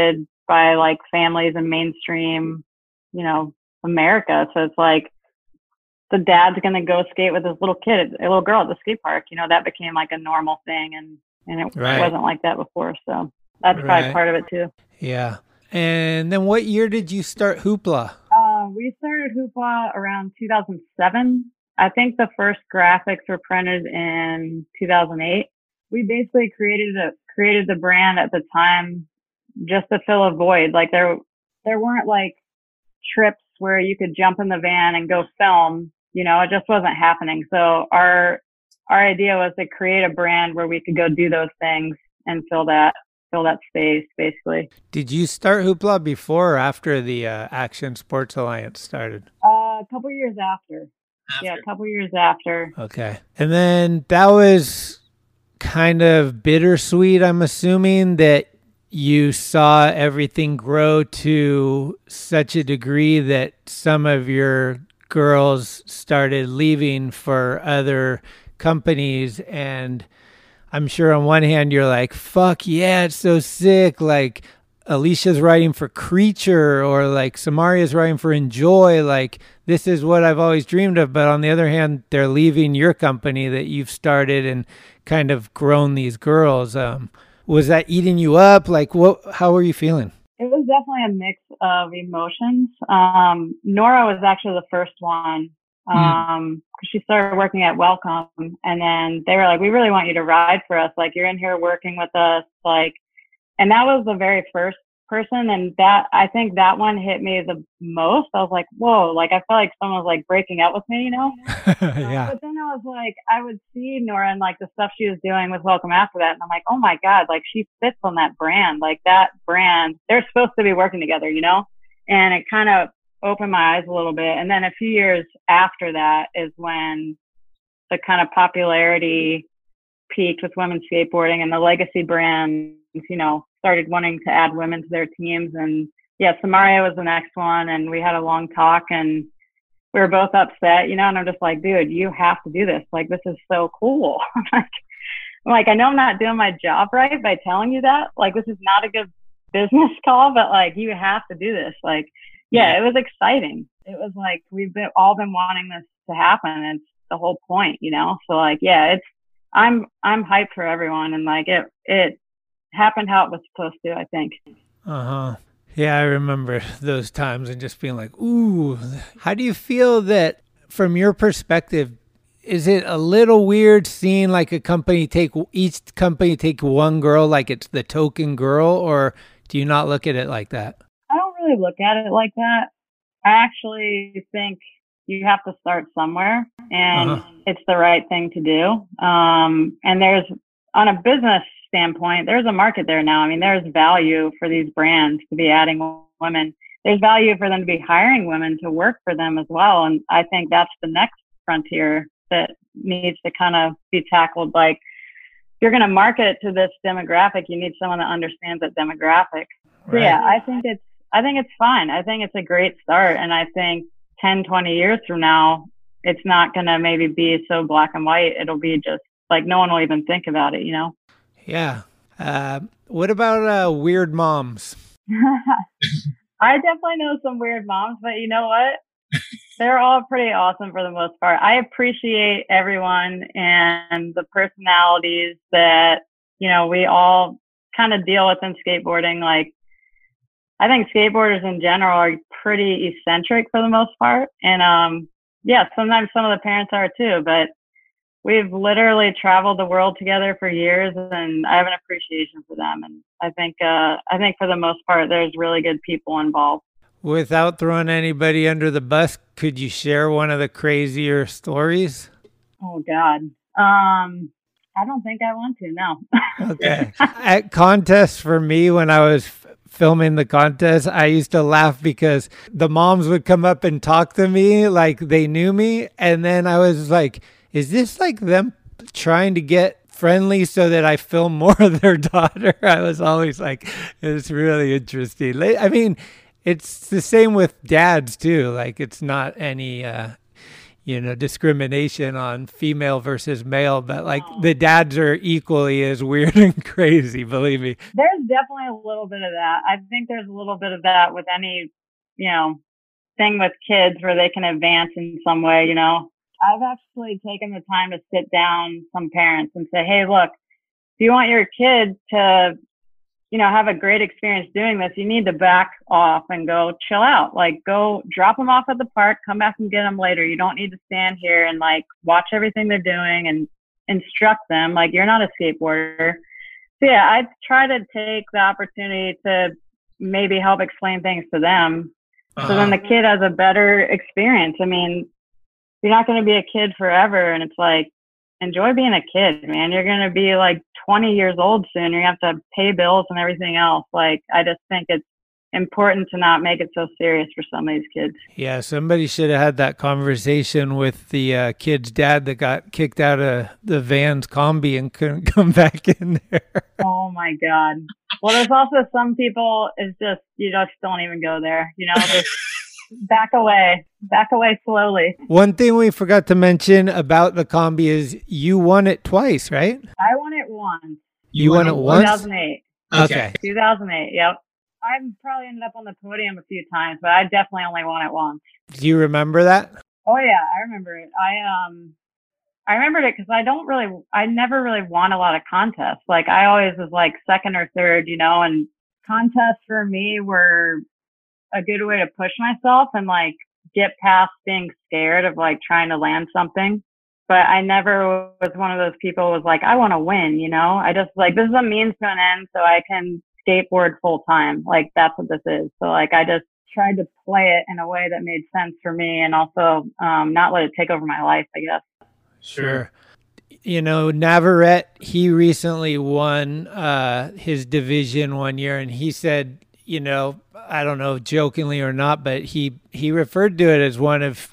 by like families in mainstream, you know, America. So it's like the dad's going to go skate with his little kid, a little girl at the skate park. You know, that became like a normal thing, and, and it Right. wasn't like that before. So that's Right. probably part of it too. Yeah. And then what year did you start Hoopla? Uh, we started Hoopla around two thousand seven. I think the first graphics were printed in two thousand eight. We basically created a created the brand at the time just to fill a void. Like there, there weren't like trips where you could jump in the van and go film. You know, it just wasn't happening. So our our idea was to create a brand where we could go do those things and fill that fill that space, basically. Did you start Hoopla before or after the uh, Action Sports Alliance started? Uh, a couple years after. after. Yeah, a couple years after. Okay. And then that was kind of bittersweet, I'm assuming, that you saw everything grow to such a degree that some of your girls started leaving for other companies. And I'm sure on one hand you're like, fuck yeah, it's so sick. Like Alicia's writing for Creature, or like Samaria's writing for Enjoy. Like this is what I've always dreamed of. But on the other hand, they're leaving your company that you've started and kind of grown these girls. Um, was that eating you up? Like what, how were you feeling? It was definitely a mix of emotions. Um, Nora was actually the first one. Um, cause she started working at Welcome, and then they were like, we really want you to ride for us. Like you're in here working with us. Like, and that was the very first person. And that, I think that one hit me the most. I was like, whoa, like I felt like someone was like breaking up with me, you know? Yeah. But then I was like, I would see Nora and like the stuff she was doing with Welcome after that. And I'm like, oh my God, like she fits on that brand. Like that brand, they're supposed to be working together, you know? And it kind of opened my eyes a little bit. And then a few years after that is when the kind of popularity peaked with women's skateboarding, and the legacy brands, you know, started wanting to add women to their teams. And yeah, Samaria was the next one. And we had a long talk, and we were both upset, you know, and I'm just like, dude, you have to do this. Like, this is so cool. like, I'm like, I know I'm not doing my job right by telling you that. Like, this is not a good business call, but like, you have to do this. Like, yeah, it was exciting. It was like, we've been all been wanting this to happen. And it's the whole point, you know? So like, yeah, it's, I'm, I'm hyped for everyone. And like, it, it happened how it was supposed to, I think. Uh-huh. Yeah, I remember those times and just being like, ooh. How do you feel that, from your perspective, is it a little weird seeing like a company take, each company take one girl like it's the token girl, or do you not look at it like that? I don't really look at it like that. I actually think you have to start somewhere, and uh-huh. it's the right thing to do. Um, and there's, on a business standpoint, there's a market there now. I mean, there's value for these brands to be adding women. There's value for them to be hiring women to work for them as well. And I think that's the next frontier that needs to kind of be tackled. Like, if you're going to market to this demographic, you need someone that understands that demographic. Right. So yeah, I think it's, I think it's fine. I think it's a great start. And I think ten, twenty years from now, it's not going to maybe be so black and white. It'll be just like, no one will even think about it, you know? Yeah. Uh, what about uh, weird moms? I definitely know some weird moms, but you know what? They're all pretty awesome for the most part. I appreciate everyone and the personalities that, you know, we all kind of deal with in skateboarding. Like, I think skateboarders in general are pretty eccentric for the most part. And, um, yeah, sometimes some of the parents are too, but we've literally traveled the world together for years, and I have an appreciation for them. And I think, uh, I think for the most part, there's really good people involved. Without throwing anybody under the bus, could you share one of the crazier stories? Oh God. Um, I don't think I want to, no. Okay. At contests for me, when I was f- filming the contest, I used to laugh because the moms would come up and talk to me like they knew me. And then I was like, is this like them trying to get friendly so that I film more of their daughter? I was always like, it's really interesting. I mean, it's the same with dads too. Like, it's not any, uh, you know, discrimination on female versus male, but like the dads are equally as weird and crazy, believe me. There's definitely a little bit of that. I think there's a little bit of that with any, you know, thing with kids where they can advance in some way, you know. I've actually taken the time to sit down some parents and say, hey, look, if you want your kid to, you know, have a great experience doing this, you need to back off and go chill out. Like, go drop them off at the park, come back and get them later. You don't need to stand here and like watch everything they're doing and instruct them. Like, you're not a skateboarder. So yeah, I try to take the opportunity to maybe help explain things to them. Uh-huh. So then the kid has a better experience. I mean, you're not going to be a kid forever. And it's like, enjoy being a kid, man. You're going to be like twenty years old soon. You have to pay bills and everything else. Like, I just think it's important to not make it so serious for some of these kids. Yeah, somebody should have had that conversation with the uh, kid's dad that got kicked out of the Vans combi and couldn't come back in there. Oh my God. Well, there's also some people, it's just, you just don't even go there. You know, just back away, back away slowly. One thing we forgot to mention about the combi is you won it twice, right? I won it once. You won it once? two thousand eight. Okay. two thousand eight, yep. I've probably ended up on the podium a few times, but I definitely only won it once. Do you remember that? Oh yeah, I remember it. I um, I remembered it because I don't really, I never really won a lot of contests. Like, I always was like second or third, you know. And contests for me were a good way to push myself and like get past being scared of like trying to land something. But I never was one of those people who was like, I want to win, you know. I just like, this is a means to an end, so I can skateboard full time. Like, that's what this is. So like, I just tried to play it in a way that made sense for me, and also um, not let it take over my life, I guess. Sure. You know, Navarrete, he recently won uh, his division one year, and he said, you know, I don't know, jokingly or not, but he, he referred to it as one of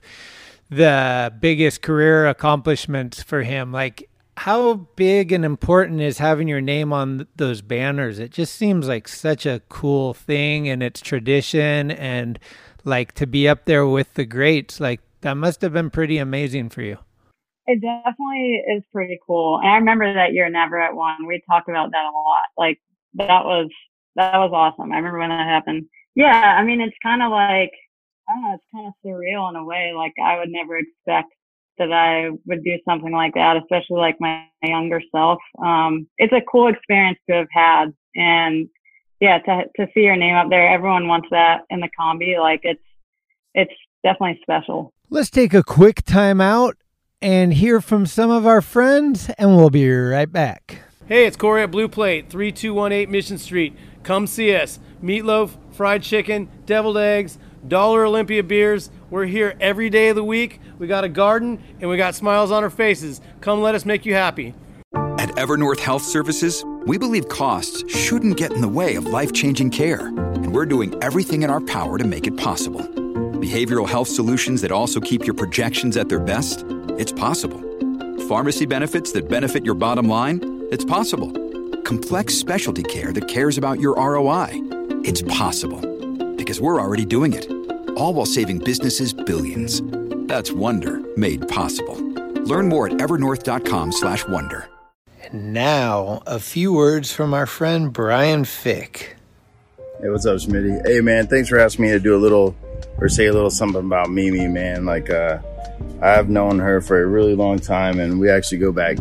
the biggest career accomplishments for him. Like, how big and important is having your name on those banners? It just seems like such a cool thing, and it's tradition, and like to be up there with the greats, like that must have been pretty amazing for you. It definitely is pretty cool. And I remember that year Navarrete won. We talked about that a lot. Like, that was, that was awesome. I remember when that happened. Yeah. I mean, it's kind of like, I don't know, it's kind of surreal in a way. Like, I would never expect that I would do something like that, especially like my younger self. Um, it's a cool experience to have had. And yeah, to, to see your name up there, everyone wants that in the combi. Like, it's, it's definitely special. Let's take a quick time out and hear from some of our friends, and we'll be right back. Hey, it's Corey at Blue Plate, three two one eight Mission Street. Come see us. Meatloaf, fried chicken, deviled eggs, Dollar Olympia beers. We're here every day of the week. We got a garden, and we got smiles on our faces. Come let us make you happy. At Evernorth Health Services, we believe costs shouldn't get in the way of life-changing care, and we're doing everything in our power to make it possible. Behavioral health solutions that also keep your projections at their best? It's possible. Pharmacy benefits that benefit your bottom line? It's possible. Complex specialty care that cares about your R O I? It's possible. Because we're already doing it. All while saving businesses billions. That's Wonder made possible. Learn more at evernorth.com slash wonder. And now, a few words from our friend Brian Fick. Hey, what's up, Schmitty? Hey, man, thanks for asking me to do a little, or say a little something about Mimi, man. Like, uh, I've known her for a really long time, and we actually go back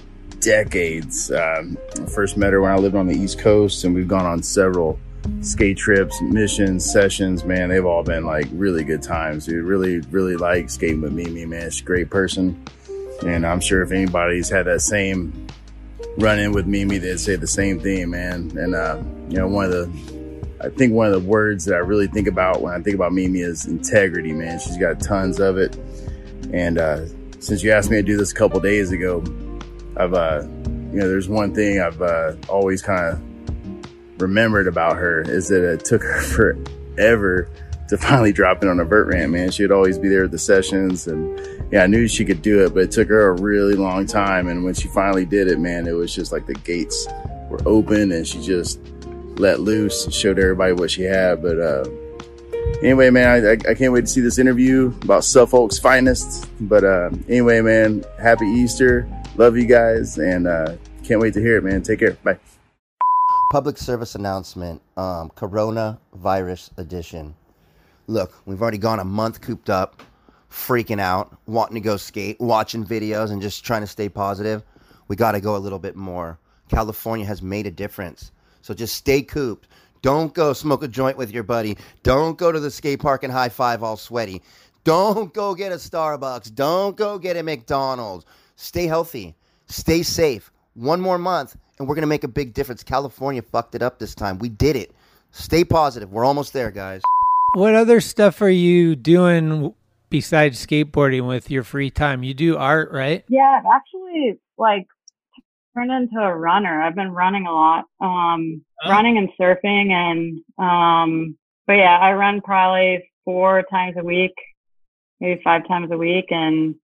decades. Um, I first met her when I lived on the East Coast, and we've gone on several skate trips, missions, sessions. Man, they've all been like really good times. We really, really like skating with Mimi, man. She's a great person. And I'm sure if anybody's had that same run-in with Mimi, they'd say the same thing, man. And, uh, you know, one of the, I think one of the words that I really think about when I think about Mimi is integrity, man. She's got tons of it. And uh, since you asked me to do this a couple days ago, I've, uh, you know, there's one thing I've uh, always kind of remembered about her is that it took her forever to finally drop in on a vert ramp, man. She'd always be there at the sessions, and yeah, I knew she could do it, but it took her a really long time. And when she finally did it, man, it was just like the gates were open and she just let loose and showed everybody what she had. But uh, anyway, man, I, I, I can't wait to see this interview about Suffolk's finest. But uh, anyway, man, happy Easter. Love you guys, and uh, can't wait to hear it, man. Take care. Bye. Public service announcement, um, coronavirus edition. Look, we've already gone a month cooped up, freaking out, wanting to go skate, watching videos, and just trying to stay positive. We got to go a little bit more. California has made a difference. So just stay cooped. Don't go smoke a joint with your buddy. Don't go to the skate park and high five all sweaty. Don't go get a Starbucks. Don't go get a McDonald's. Stay healthy. Stay safe. One more month, and we're going to make a big difference. California fucked it up this time. We did it. Stay positive. We're almost there, guys. What other stuff are you doing besides skateboarding with your free time? You do art, right? Yeah, I've actually, like, turned into a runner. I've been running a lot, um, oh. running and surfing. And, um, but yeah, I run probably four times a week, maybe five times a week. And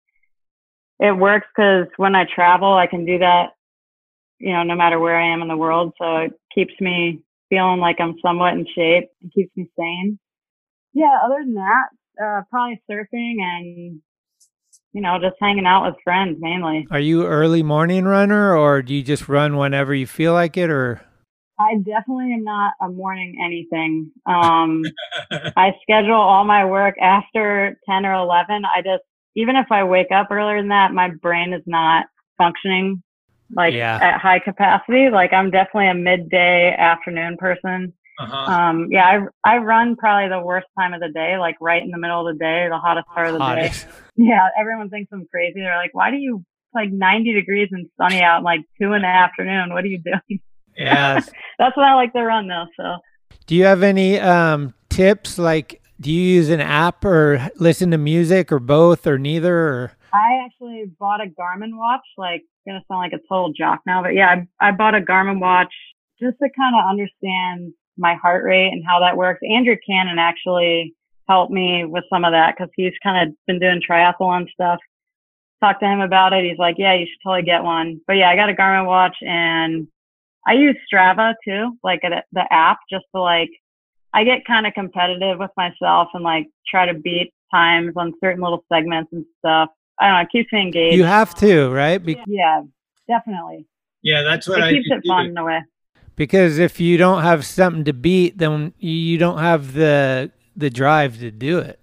it works because when I travel, I can do that, you know, no matter where I am in the world. So it keeps me feeling like I'm somewhat in shape and keeps me sane. Yeah, other than that, uh, probably surfing and, you know, just hanging out with friends mainly. Are you early morning runner, or do you just run whenever you feel like it? Or I definitely am not a morning anything. Um, I schedule all my work after ten or eleven. I just, even if I wake up earlier than that, my brain is not functioning like yeah. at high capacity. Like I'm definitely a midday afternoon person. Uh-huh. Um, yeah, I, I run probably the worst time of the day, like right in the middle of the day, the hottest part of the Hottest. day. Yeah, everyone thinks I'm crazy. They're like, why do you, it's like ninety degrees and sunny out, like two in the afternoon? What are you doing? Yeah. That's what I like to run though, so. Do you have any um, tips? Like, do you use an app or listen to music or both or neither? Or? I actually bought a Garmin watch, like, it's going to sound like a total jock now, but yeah, I, I bought a Garmin watch just to kind of understand my heart rate and how that works. Andrew Cannon actually helped me with some of that because he's kind of been doing triathlon stuff. Talked to him about it. He's like, yeah, you should totally get one. But yeah, I got a Garmin watch and I use Strava too, like a, the app, just to like, I get kind of competitive with myself and like try to beat times on certain little segments and stuff. I don't know, it keeps me engaged. You have to, right? Be- yeah, definitely. Yeah, that's what it I keeps it do. fun in a way. Because if you don't have something to beat, then you don't have the the drive to do it.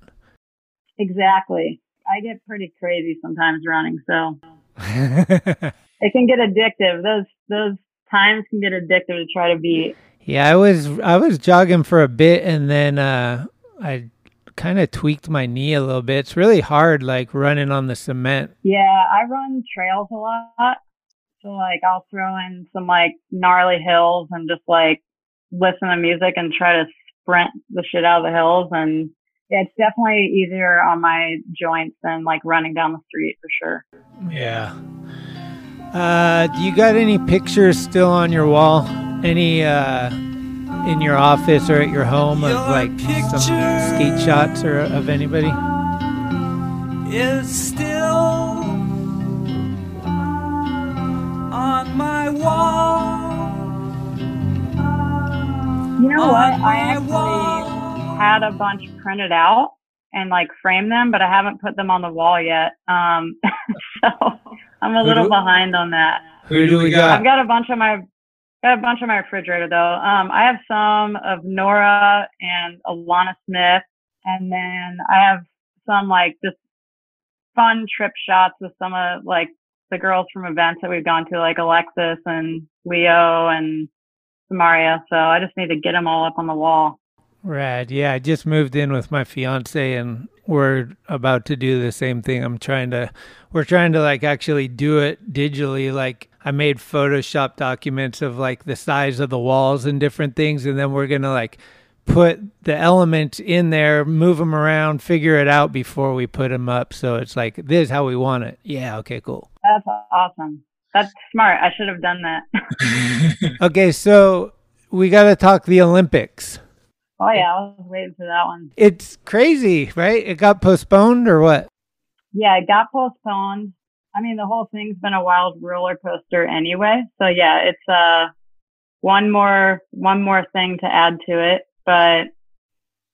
Exactly. I get pretty crazy sometimes running, so it can get addictive. Those those times can get addictive to try to beat. Yeah, I was I was jogging for a bit, and then uh, I kind of tweaked my knee a little bit. It's really hard, like running on the cement. Yeah, I run trails a lot. So like I'll throw in some like gnarly hills and just like listen to music and try to sprint the shit out of the hills. And yeah, it's definitely easier on my joints than like running down the street for sure. Yeah. Uh, do you got any pictures still on your wall? Any uh, in your office or at your home of like some skate shots or of anybody? Is still on my wall. You know what? I actually had a bunch printed out and like framed them, but I haven't put them on the wall yet. Um, so I'm a Who little do, behind on that. Who do we got? I've got a bunch on my got a bunch on my refrigerator though. Um, I have some of Nora and Alana Smith, and then I have some like just fun trip shots with some of like the girls from events that we've gone to, like Alexis and Leo and Samaria. So I just need to get them all up on the wall. Rad. Yeah, I just moved in with my fiance and we're about to do the same thing. I'm trying to, we're trying to like actually do it digitally. Like I made Photoshop documents of like the size of the walls and different things. And then we're going to like put the elements in there, move them around, figure it out before we put them up. So it's like, this is how we want it. Yeah. Okay, cool. That's awesome. That's smart. I should have done that. Okay. So we got to talk the Olympics. Oh yeah. I was waiting for that one. It's crazy, right? It got postponed or what? Yeah, it got postponed. I mean, the whole thing's been a wild roller coaster anyway. So yeah, it's uh one more, one more thing to add to it. But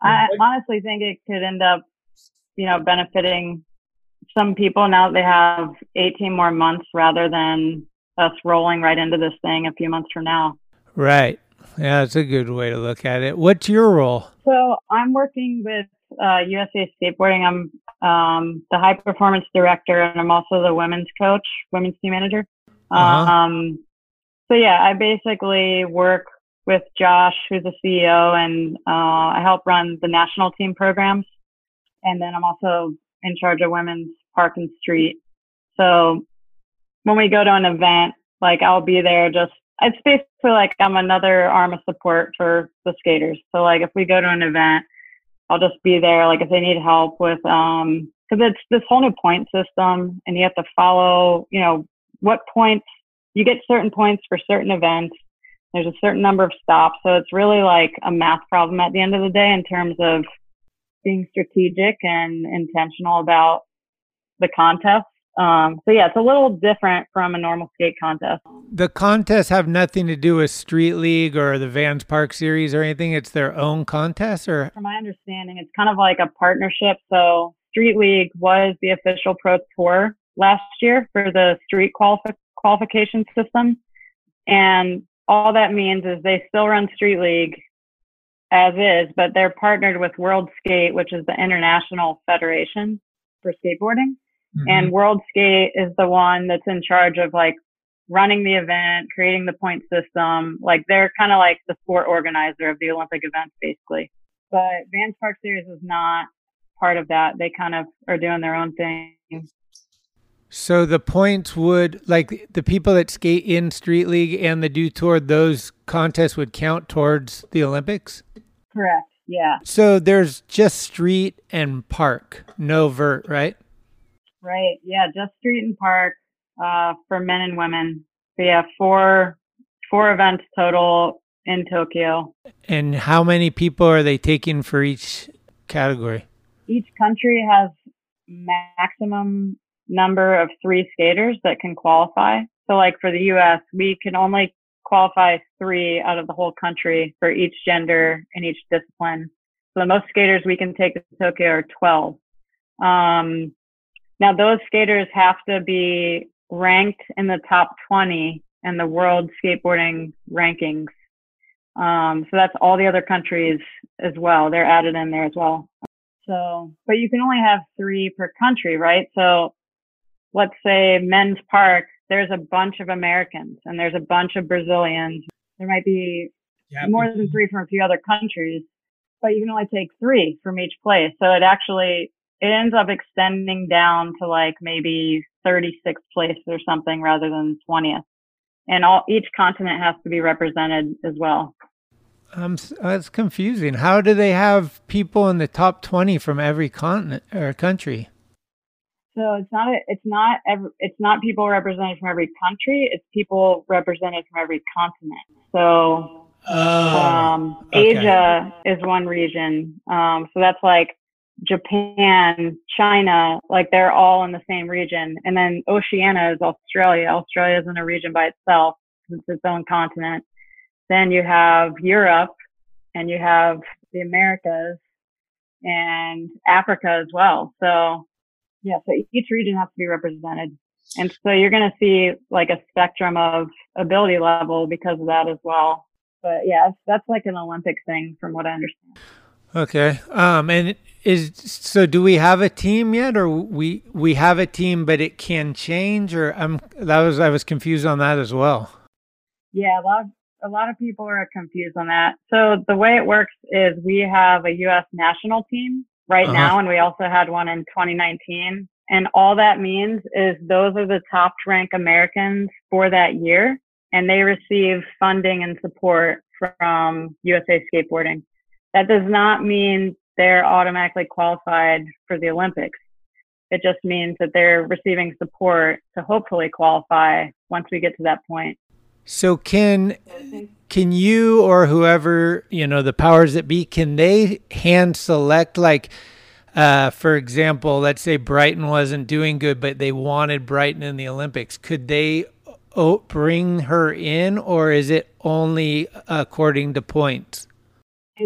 I honestly think it could end up, you know, benefiting some people now that they have eighteen more months rather than us rolling right into this thing a few months from now. Right. Yeah, that's a good way to look at it. What's your role? So I'm working with uh, U S A Skateboarding. I'm um, the high performance director, and I'm also the women's coach, women's team manager. Uh-huh. Um, so yeah, I basically work with Josh, who's the C E O, and uh, I help run the national team programs. And then I'm also in charge of women's park and street. So when we go to an event, like I'll be there just, it's basically like I'm another arm of support for the skaters. So like if we go to an event, I'll just be there. Like if they need help with, um, cause it's this whole new point system and you have to follow, you know, what points you get certain points for certain events. There's a certain number of stops. So it's really like a math problem at the end of the day in terms of being strategic and intentional about the contest. Um, so yeah, it's a little different from a normal skate contest. The contests have nothing to do with Street League or the Vans Park Series or anything. It's their own contest, or? From my understanding, it's kind of like a partnership. So Street League was the official pro tour last year for the street quali- qualification system. And all that means is they still run Street League as is, but they're partnered with World Skate, which is the international federation for skateboarding. Mm-hmm. And World Skate is the one that's in charge of like running the event, creating the point system. Like they're kind of like the sport organizer of the Olympic events, basically. But Vans Park Series is not part of that. They kind of are doing their own thing. So the points would, like the people that skate in Street League and the Do Tour, those contests would count towards the Olympics? Correct, yeah. So there's just street and park, no vert, right? Right, yeah, just street and park uh, for men and women. So yeah, four four events total in Tokyo. And how many people are they taking for each category? Each country has maximum number of three skaters that can qualify. So like for the U S, we can only qualify three out of the whole country for each gender and each discipline. So the most skaters we can take to Tokyo are twelve. Um, now those skaters have to be ranked in the top twenty in the world skateboarding rankings. Um, so that's all the other countries as well. They're added in there as well. So, but you can only have three per country, right? So let's say men's park, there's a bunch of Americans and there's a bunch of Brazilians. There might be yeah, more than three from a few other countries, but you can only take three from each place. So it actually, it ends up extending down to like maybe thirty-sixth place or something rather than twentieth. And all, each continent has to be represented as well. Um, that's confusing. How do they have people in the top twenty from every continent or country? So it's not, a, it's not, every, it's not people represented from every country. It's people represented from every continent. So, oh, um, okay. Asia is one region. Um, so that's like Japan, China, like they're all in the same region. And then Oceania is Australia. Australia is in a region by itself. It's its own continent. Then you have Europe and you have the Americas and Africa as well. So yeah, so each region has to be represented. And so you're going to see like a spectrum of ability level because of that as well. But yeah, that's like an Olympic thing from what I understand. Okay. Um, and is, so do we have a team yet, or we, we have a team, but it can change, or I'm, that was, I was confused on that as well. Yeah. A lot of, a lot of people are confused on that. So the way it works is we have a U S national team right uh-huh. now, and we also had one in twenty nineteen. And all that means is those are the top ranked Americans for that year, and they receive funding and support from U S A Skateboarding. That does not mean they're automatically qualified for the Olympics. It just means that they're receiving support to hopefully qualify once we get to that point. So can can you or whoever, you know, the powers that be, can they hand select, like, uh, for example, let's say Brighton wasn't doing good, but they wanted Brighton in the Olympics. Could they oh, bring her in, or is it only according to points? It's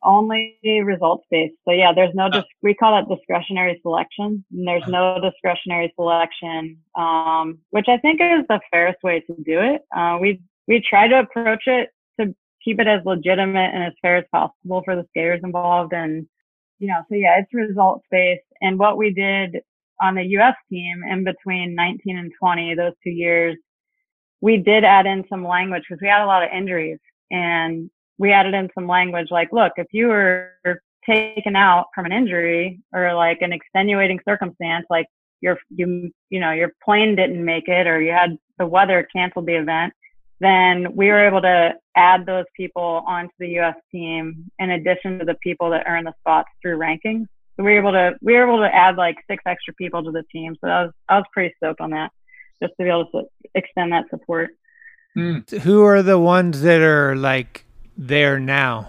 only results based. So yeah, there's no, dis- we call that discretionary selection. And there's no discretionary selection, um, which I think is the fairest way to do it. Uh, we, we try to approach it to keep it as legitimate and as fair as possible for the skaters involved. And, you know, so yeah, it's results based. And what we did on the U S team in between nineteen and twenty, those two years, we did add in some language because we had a lot of injuries, and we added in some language like, look, if you were taken out from an injury or like an extenuating circumstance, like your, you, you know, your plane didn't make it or you had the weather canceled the event, then we were able to add those people onto the U S team in addition to the people that earn the spots through rankings. So we were able to, we were able to add like six extra people to the team. So I was, I was pretty stoked on that, just to be able to extend that support. Mm. Who are the ones that are like there now?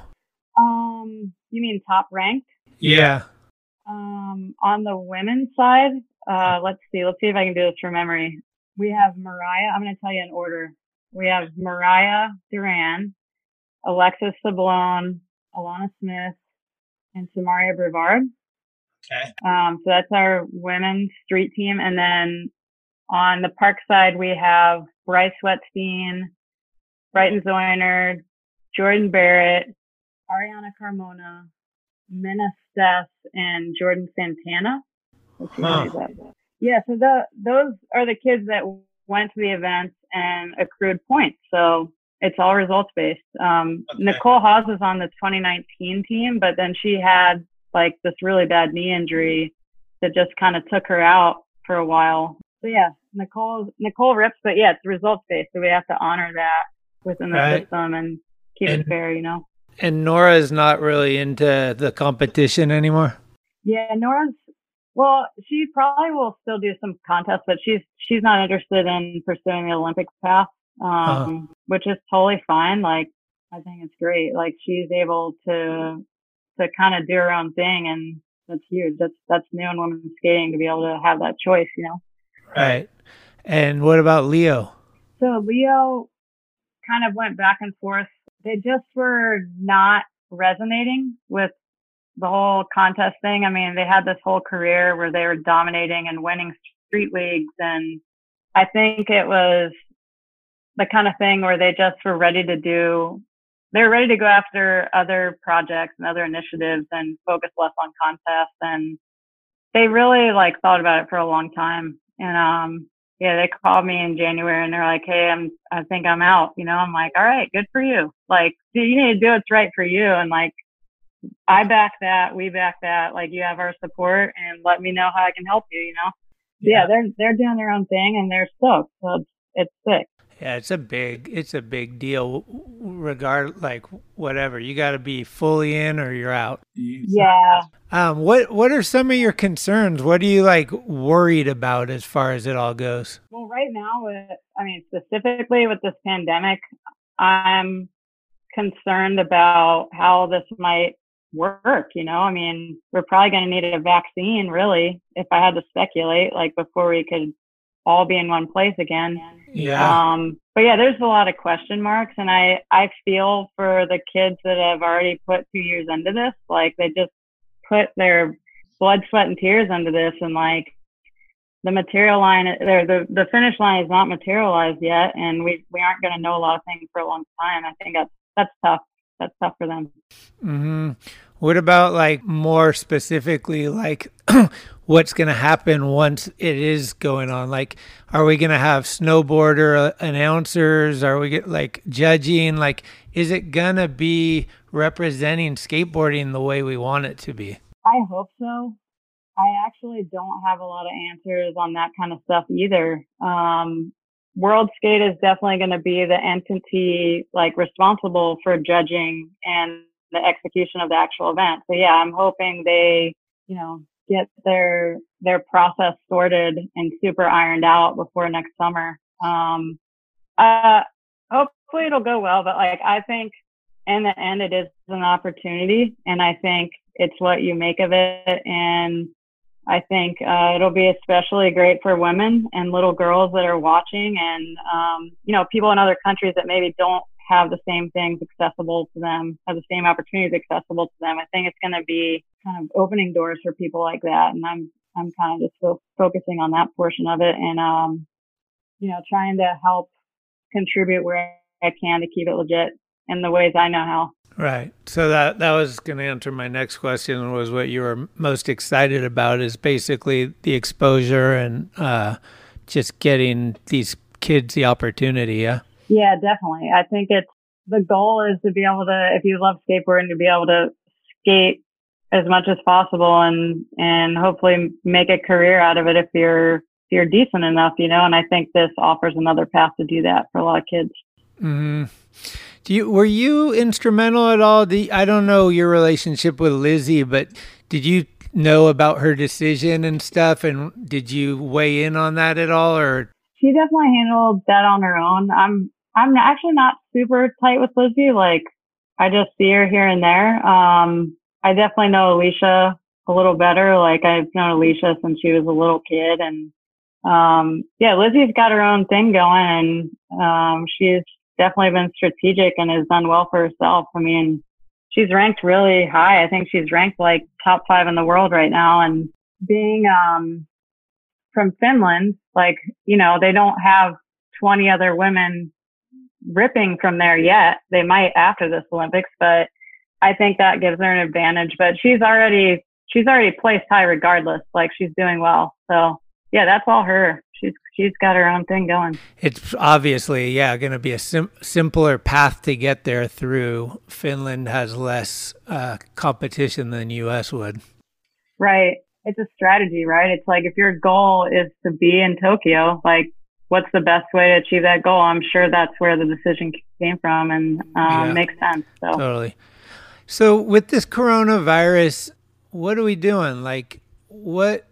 Um, you mean top ranked? Yeah. Um, on the women's side, uh, let's see, let's see if I can do this from memory. We have Mariah. I'm going to tell you in order. We have Mariah Duran, Alexis Sablon, Alana Smith, and Samaria Brevard. Okay. Um, so that's our women's street team. And then on the park side, we have Bryce Wetstein, Brighton Zoiner, Jordan Barrett, Ariana Carmona, Minna Steph, and Jordan Santana. Let's see Huh. who's that. Yeah, so the, those are the kids that went to the event and accrued points. So it's all results based. Um, Okay. Nicole Haas is on the twenty nineteen team, but then she had like this really bad knee injury that just kind of took her out for a while. So yeah, Nicole, Nicole rips, but yeah, it's results based. So we have to honor that within the Right. system and keep And- it fair, you know? And Nora's not really into the competition anymore. Yeah, Nora's, well, she probably will still do some contests, but she's, she's not interested in pursuing the Olympic path, um, Uh-huh. which is totally fine. Like, I think it's great. Like, she's able to, to kind of do her own thing. And that's huge. That's, that's new in women's skating to be able to have that choice, you know? Right. And what about Leo? So Leo kind of went back and forth. They just were not resonating with the whole contest thing. I mean, they had this whole career where they were dominating and winning street leagues. And I think it was the kind of thing where they just were ready to do, they were ready to go after other projects and other initiatives and focus less on contests. And they really like thought about it for a long time. And, um, yeah, they called me in January and they're like, hey, I'm, I think I'm out. You know, I'm like, all right, good for you. Like, you need to do what's right for you. And like, I back that. We back that. Like, you have our support and let me know how I can help you, you know? Yeah, yeah they're, they're doing their own thing and they're stoked. So it's, it's sick. Yeah, it's a big, it's a big deal. Regard, like whatever, you got to be fully in or you're out. Yeah. Um, what what are some of your concerns? What are you like worried about as far as it all goes? Well, right now, with, I mean, specifically with this pandemic, I'm concerned about how this might work. You know, I mean, we're probably going to need a vaccine, really, if I had to speculate, like before we could all be in one place again. Yeah. Um, but yeah, there's a lot of question marks, and I, I feel for the kids that have already put two years into this, like they just put their blood, sweat, and tears into this, and like the material line, there, the the finish line is not materialized yet, and we we aren't going to know a lot of things for a long time. I think that's that's tough. That's tough for them. Mm-hmm. What about like more specifically, like what's going to happen once it is going on? Like, are we going to have snowboarder announcers? Are we get like judging? Like, is it going to be representing skateboarding the way we want it to be? I hope so. I actually don't have a lot of answers on that kind of stuff either. Um, World Skate is definitely going to be the entity like responsible for judging and the execution of the actual event. So yeah, I'm hoping they, you know, get their their process sorted and super ironed out before next summer. Um, uh, hopefully it'll go well, but like I think in the end it is an opportunity, and I think it's what you make of it. And I think uh, it'll be especially great for women and little girls that are watching, and um, you know, people in other countries that maybe don't have the same things accessible to them, have the same opportunities accessible to them. I think it's going to be kind of opening doors for people like that. And I'm, I'm kind of just fo- focusing on that portion of it and, um, you know, trying to help contribute where I can to keep it legit in the ways I know how. Right. So that that was going to answer my next question, was what you were most excited about is basically the exposure and uh, just getting these kids the opportunity. Yeah. Yeah, definitely. I think it's the goal is to be able to, if you love skateboarding, to be able to skate as much as possible and, and hopefully make a career out of it if you're, if you're decent enough, you know, and I think this offers another path to do that for a lot of kids. Mm-hmm. Do you, were you instrumental at all? The, I don't know your relationship with Lizzie, but did you know about her decision and stuff? And did you weigh in on that at all? Or she definitely handled that on her own. I'm, I'm actually not super tight with Lizzie. Like I just see her here and there. Um, I definitely know Alicia a little better. Like I've known Alicia since she was a little kid. And, um, yeah, Lizzie's got her own thing going and, um, she's definitely been strategic and has done well for herself. I mean, she's ranked really high. I think she's ranked like top five in the world right now. And being, um, from Finland, like, you know, they don't have twenty other women ripping from there yet. They might after this Olympics, but I think that gives her an advantage. But she's already, she's already placed high regardless. Like she's doing well. So yeah, that's all her. She's, she's got her own thing going. It's obviously, yeah, going to be a sim- simpler path to get there through. Finland has less uh, competition than U S would. Right. It's a strategy, right? It's like if your goal is to be in Tokyo, like what's the best way to achieve that goal? I'm sure that's where the decision came from and um, yeah, makes sense. So. Totally. So with this coronavirus, what are we doing? Like what,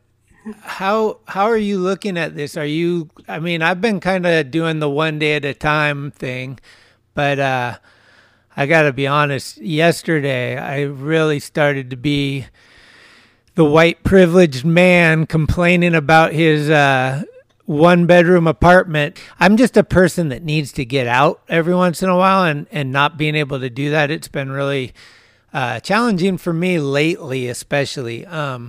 how, how are you looking at this? Are you, I mean, I've been kind of doing the one day at a time thing, but uh, I got to be honest, yesterday I really started to be the white privileged man complaining about his uh, one bedroom apartment. I'm just a person that needs to get out every once in a while, and, and not being able to do that. It's been really uh, challenging for me lately, especially. Um,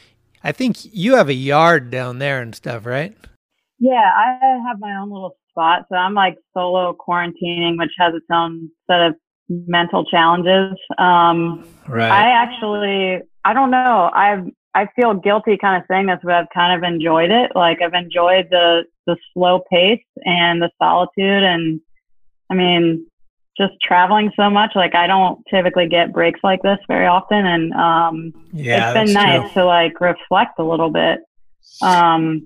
I think you have a yard down there and stuff, right? Yeah, I have my own little spot. So I'm like solo quarantining, which has its own set of mental challenges. Um, right. I actually, I don't know. I've, I feel guilty kind of saying this, but I've kind of enjoyed it. Like I've enjoyed the, the slow pace and the solitude. And I mean, just traveling so much, like I don't typically get breaks like this very often. And, um, yeah, it's been nice true. to like reflect a little bit. Um,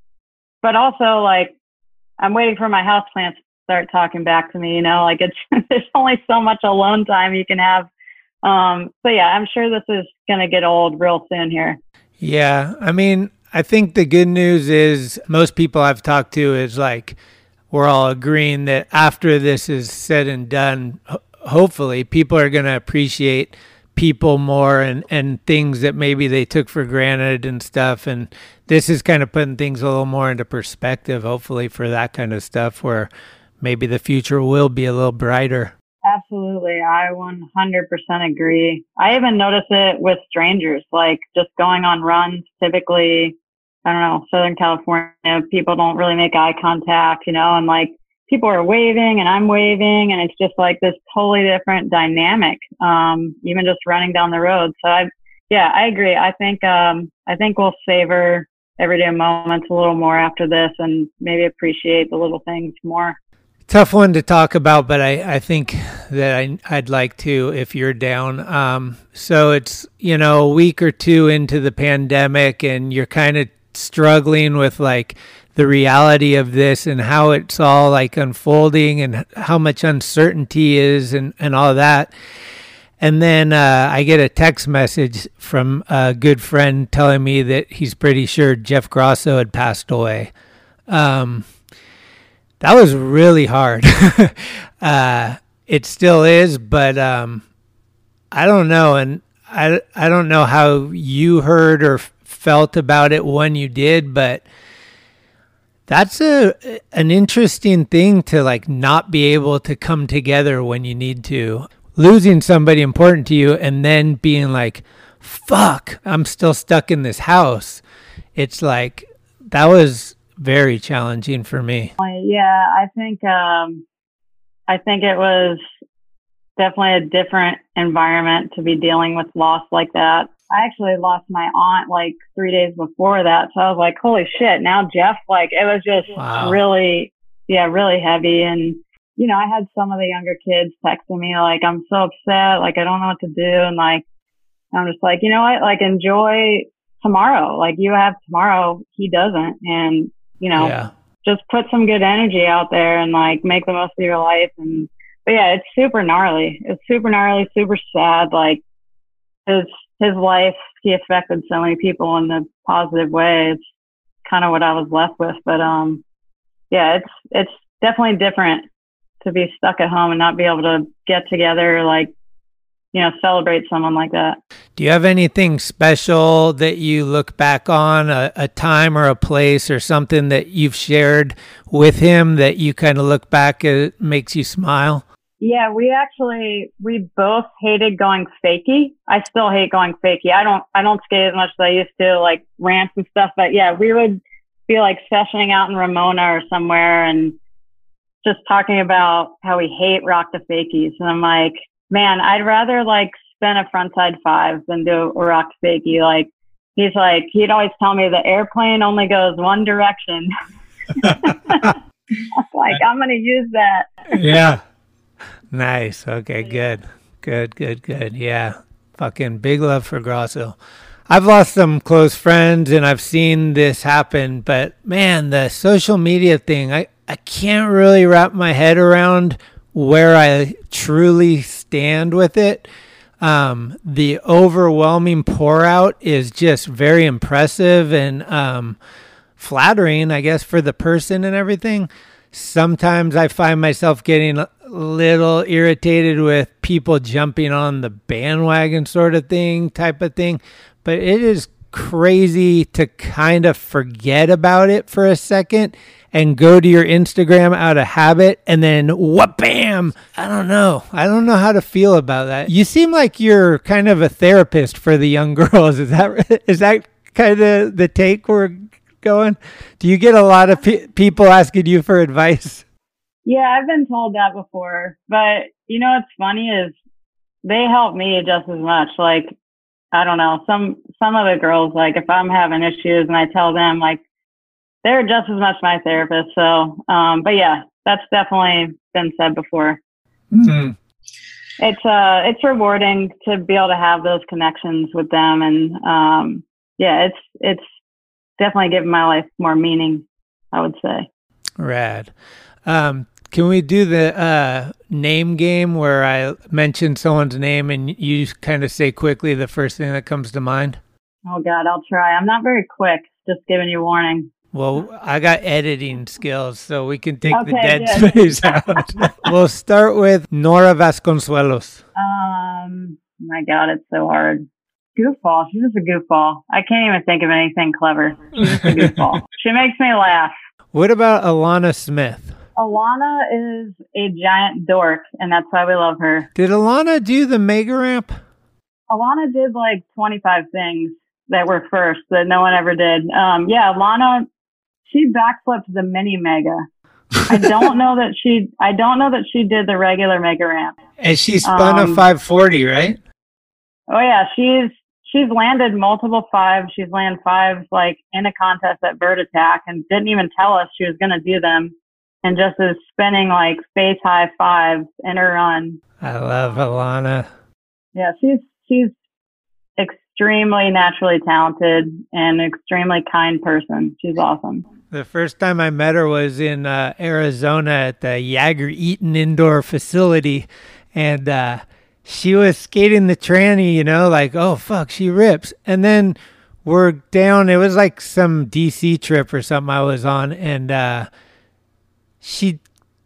but also like I'm waiting for my houseplants to start talking back to me, you know, like it's, there's only so much alone time you can have. Um, so yeah, I'm sure this is going to get old real soon here. Yeah. I mean, I think the good news is most people I've talked to is like, we're all agreeing that after this is said and done, ho- hopefully people are going to appreciate people more and, and things that maybe they took for granted and stuff. And this is kind of putting things a little more into perspective, hopefully for that kind of stuff where maybe the future will be a little brighter. Absolutely. I one hundred percent agree. I even notice it with strangers, like just going on runs. Typically, I don't know, Southern California, people don't really make eye contact, you know, and like people are waving and I'm waving and it's just like this totally different dynamic, um, even just running down the road. So I, yeah, I agree. I think, um, I think we'll savor everyday moments a little more after this and maybe appreciate the little things more. Tough one to talk about, but I, I think that I, I'd like to if you're down. Um, so it's, you know, a week or two into the pandemic and you're kind of struggling with like the reality of this and how it's all like unfolding and how much uncertainty is and, and all that. And then uh, I get a text message from a good friend telling me that he's pretty sure Jeff Grosso had passed away. Um, That was really hard. uh, it still is, but um, I don't know. And I, I don't know how you heard or felt about it when you did, but That's a an interesting thing to like not be able to come together when you need to. Losing somebody important to you and then being like, fuck, I'm still stuck in this house. It's like, that was very challenging for me. Yeah, I think, um, I think it was definitely a different environment to be dealing with loss like that. I actually lost my aunt like three days before that. So I was like, holy shit. Now Jeff, like, it was just wow. really, yeah, really heavy. And, you know, I had some of the younger kids texting me like, I'm so upset. Like, I don't know what to do. And like, I'm just like, you know what? Like, enjoy tomorrow. Like, you have tomorrow. He doesn't. And, you know, yeah. just put some good energy out there and like make the most of your life. And, but yeah, it's super gnarly. It's super gnarly, super sad. Like, his, his life, he affected so many people in a positive way. It's kind of what I was left with. But, um, yeah, it's, it's definitely different to be stuck at home and not be able to get together, like, you know, celebrate someone like that. Do you have anything special that you look back on, a, a time or a place or something that you've shared with him that you kind of look back at makes you smile? Yeah, we actually, we both hated going fakie. I still hate going fakie. I don't, I don't skate as much as I used to, like ramps and stuff. But yeah, we would be like sessioning out in Ramona or somewhere and just talking about how we hate rock the fakies. And I'm like, man, I'd rather like spin a frontside five than do a rock fakie. Like, he's like, he'd always tell me the airplane only goes one direction. Like, I'm going to use that. Yeah. Nice. Okay, good. Good, good, good. Yeah. Fucking big love for Grasso. I've lost some close friends and I've seen this happen, but man, the social media thing, I, I can't really wrap my head around where I truly stand with it. Um, the overwhelming pour out is just very impressive and um, flattering, I guess, for the person and everything. Sometimes I find myself getting a little irritated with people jumping on the bandwagon sort of thing, type of thing. But it is crazy to kind of forget about it for a second and go to your Instagram out of habit and then what bam. I don't know. I don't know how to feel about that. You seem like you're kind of a therapist for the young girls. Is that is that kind of the take we're going? Do you get a lot of pe- people asking you for advice? Yeah, I've been told that before. But you know what's funny is they help me just as much. Like, I don't know, some some of the girls, like if I'm having issues and I tell them, like, they're just as much my therapist. So, um, but yeah, that's definitely been said before. Mm-hmm. It's uh, it's rewarding to be able to have those connections with them, and um, yeah, it's it's definitely given my life more meaning, I would say. Rad. Um, can we do the uh, name game where I mention someone's name and you kind of say quickly the first thing that comes to mind? Oh God, I'll try. I'm not very quick. Just giving you warning. Well, I got editing skills, so we can take okay, the dead good. space out. We'll start with Nora Vasconcelos. Um, my God, it's so hard. Goofball. She's just a goofball. I can't even think of anything clever. She's just a goofball. She makes me laugh. What about Alana Smith? Alana is a giant dork, and that's why we love her. Did Alana do the mega ramp? Alana did like twenty-five things that were first that no one ever did. Um, yeah, Alana, she backflipped the mini mega. I don't know that she. I don't know that she did the regular mega ramp. And she spun um, a five forty, right? Oh yeah, she's she's landed multiple fives. She's landed fives like in a contest at Vert Attack, and didn't even tell us she was going to do them. And just is spinning like face high fives in her run. I love Alana. Yeah, she's she's extremely naturally talented and an extremely kind person. She's awesome. The first time I met her was in uh, Arizona at the Jagger Eaton Indoor Facility. And uh, she was skating the tranny, you know, like, oh, fuck, she rips. And then we're down. It was like some D C trip or something I was on. And uh, she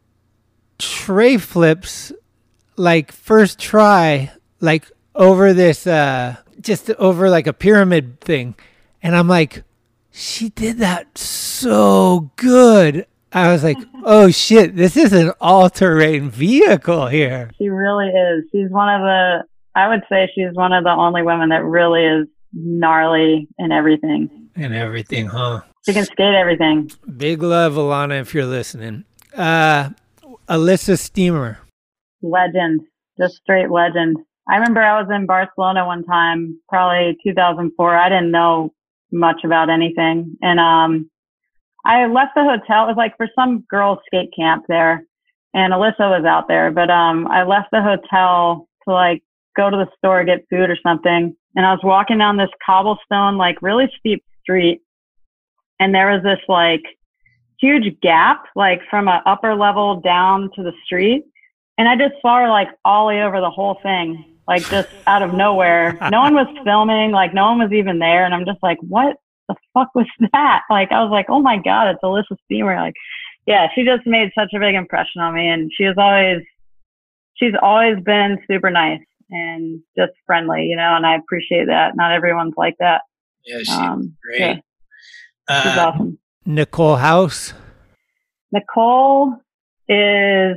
tray flips, like, first try, like, over this, uh, just over like a pyramid thing. And I'm like, she did that so good. I was like, oh shit, this is an all-terrain vehicle here. She really is. She's one of the, I would say she's one of the only women that really is gnarly in everything. And everything, huh? She can skate everything. Big love, Alana, if you're listening. Uh, Alyssa Steamer. Legend. Just straight legend. I remember I was in Barcelona one time, probably two thousand four. I didn't know much about anything. And um, I left the hotel. It was like for some girls' skate camp there. And Alyssa was out there. But um, I left the hotel to like go to the store, get food or something. And I was walking down this cobblestone, like really steep street. And there was this like huge gap, like from an upper level down to the street. And I just saw her like ollie over the whole thing, like just out of nowhere. No one was filming, like no one was even there. And I'm just like, what the fuck was that? Like, I was like, oh my God, it's Alyssa Steamer. Like, yeah, she just made such a big impression on me. And she was always, she's always been super nice and just friendly, you know, and I appreciate that. Not everyone's like that. Yeah, she's um, great. Yeah, uh, she's awesome. Nicole House. Nicole is,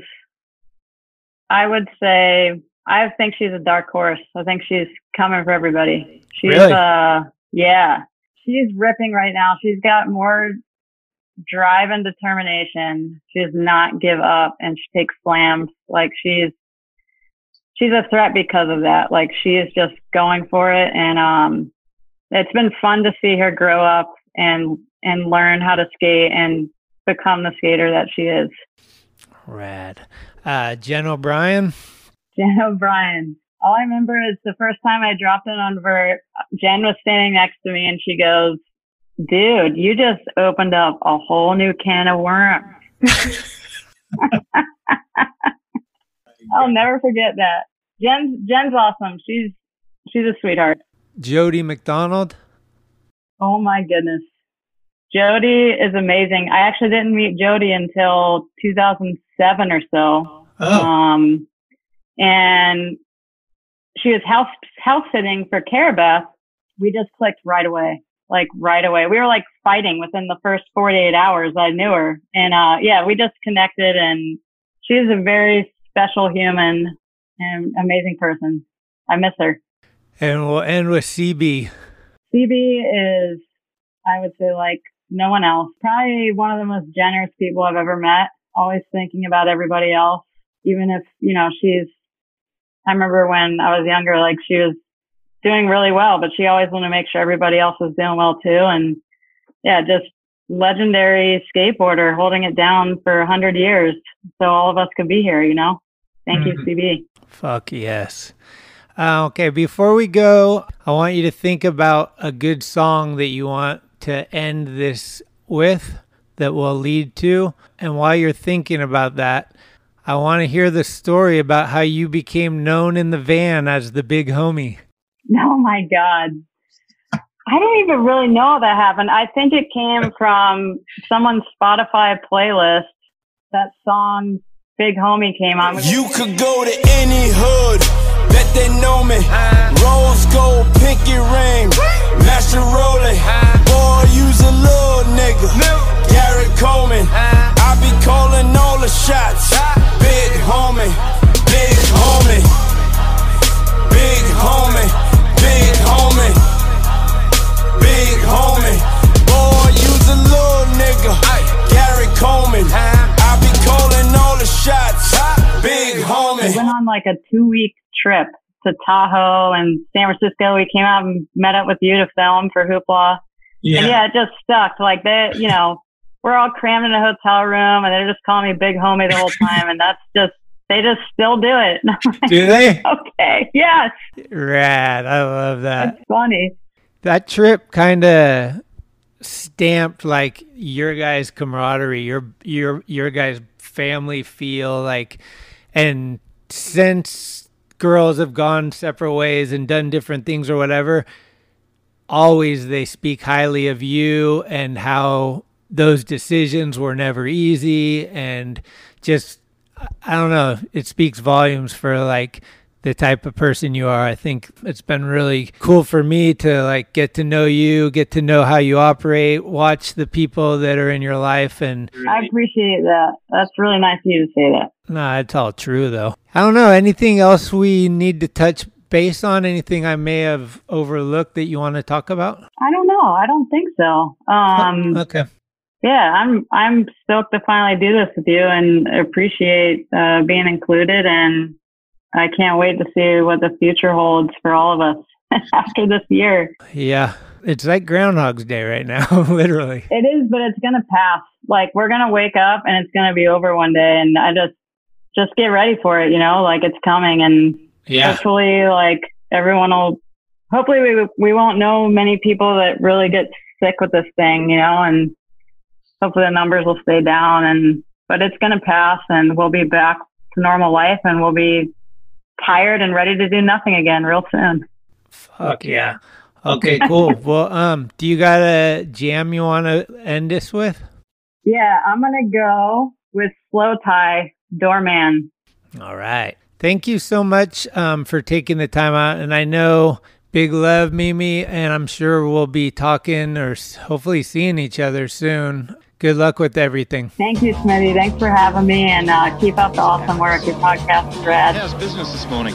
I would say, I think she's a dark horse. I think she's coming for everybody. She's, really? uh, yeah, she's ripping right now. She's got more drive and determination. She does not give up, and she takes slams. Like she's, she's a threat because of that. Like she is just going for it. And, um, it's been fun to see her grow up and, and learn how to skate and become the skater that she is. Rad. Uh, Jen O'Brien. Jen O'Brien. All I remember is the first time I dropped in on Vert, Jen was standing next to me and she goes, dude, you just opened up a whole new can of worms. I'll never forget that. Jen's, Jen's awesome. She's, she's a sweetheart. Jody McDonald. Oh my goodness. Jody is amazing. I actually didn't meet Jody until two thousand seven or so. Oh. Um, and she was house, house sitting for Carabeth. We just clicked right away, like right away. We were like fighting within the first forty-eight hours. I knew her. And, uh, yeah, we just connected, and she is a very special human and amazing person. I miss her. And we'll end with C B. C B is, I would say, like no one else. Probably one of the most generous people I've ever met. Always thinking about everybody else. Even if, you know, she's, I remember when I was younger, like she was doing really well, but she always wanted to make sure everybody else was doing well too. And yeah, just legendary skateboarder holding it down for a hundred years. So all of us could be here, you know? Thank mm-hmm. you, C B. Fuck yes. Uh, okay, before we go, I want you to think about a good song that you want to end this with that will lead to. And while you're thinking about that, I want to hear the story about how you became known in the van as the big homie. Oh my God. I don't even really know how that happened. I think it came from someone's Spotify playlist. That song, Big Homie, came on. You could go to any hood. Bet they know me. Rose gold, pinky ring, master rolling. Boy, use a little nigga. Garrett Coleman. I be calling all the shots. Big homie, big homie, big homie, big homie, big homie. Boy, use a little nigga. Garrett Coleman. I be calling all the shots. Big homie. We went on like a two week trip to Tahoe and San Francisco. We came out and met up with you to film for Hoopla. Yeah. And yeah, it just stuck. Like they, you know, we're all crammed in a hotel room and they're just calling me Big Homie the whole time. And that's just, they just still do it. Do they? Okay. Yes. Rad. I love that. It's funny. That trip kind of stamped like your guys' camaraderie, your, your, your guys' family feel like, and since girls have gone separate ways and done different things or whatever, always they speak highly of you and how those decisions were never easy. And just, I don't know, it speaks volumes for like the type of person you are. I think it's been really cool for me to like get to know you, get to know how you operate, watch the people that are in your life. And I appreciate that. That's really nice of you to say that. nah, it's all true though. I don't know. Anything else we need to touch base on? Anything I may have overlooked that you want to talk about? I don't know. I don't think so. Um, okay. Yeah, I'm I'm stoked to finally do this with you and appreciate uh, being included. And I can't wait to see what the future holds for all of us after this year. Yeah, it's like Groundhog's Day right now, literally. It is, but it's going to pass. Like, we're going to wake up and it's going to be over one day. And I just, just get ready for it, you know, like it's coming. And yeah. hopefully, like, everyone will, hopefully we, we won't know many people that really get sick with this thing, you know, and hopefully the numbers will stay down. And, but it's going to pass and we'll be back to normal life and we'll be tired and ready to do nothing again real soon. Fuck yeah. Okay, cool. Well, um, do you got a jam you want to end this with? Yeah, I'm going to go with Slow Tie, Doorman. All right. Thank you so much um, for taking the time out. And I know big love, Mimi, and I'm sure we'll be talking or hopefully seeing each other soon. Good luck with everything. Thank you, Smitty. Thanks for having me, and uh, keep up the awesome work. Your podcast is rad. How's business this morning?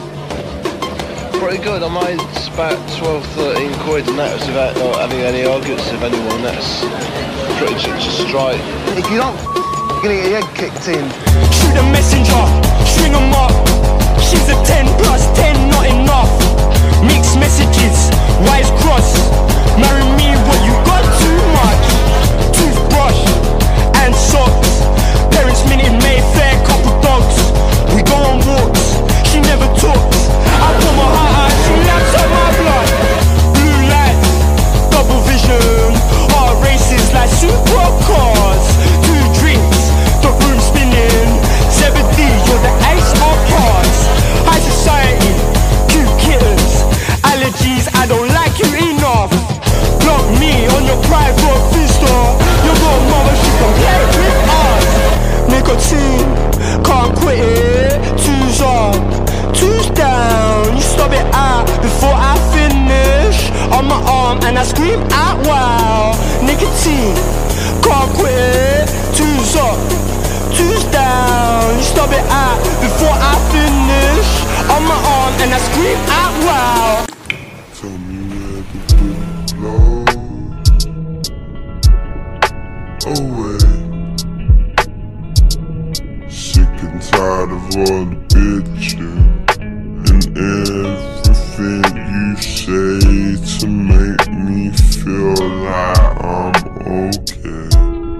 Pretty good. I made about twelve, thirteen quid, and that was without not having any arguments with anyone. That's pretty much straight. If you don't get your head kicked in. Shoot a messenger, string 'em up. She's a ten plus ten, not enough. Mixed messages, wise cross. Marry me, what you got too much. Toothbrush and socks. Parents minute Mayfair, couple dogs. We go on walks, she never talks. I pull my heart out, she laps at my blood. Blue light, double vision. Heart races like supercars. Two drinks, the room spinning. Zebedee, you're the ace of hearts. High society, cute kittens. Allergies, I don't like you enough. Block me on your private vista. Your little mother, she can play with us. Nicotine, can't quit it. Two's up, two's down. You stop it out before I finish. On my arm and I scream out wow. Nicotine, can't quit it. Two's up, two's down. You stop it out before I finish. On my arm and I scream out wow. Tell me where the wind blows away. Sick and tired of all the bitching and everything you say to make me feel like I'm okay.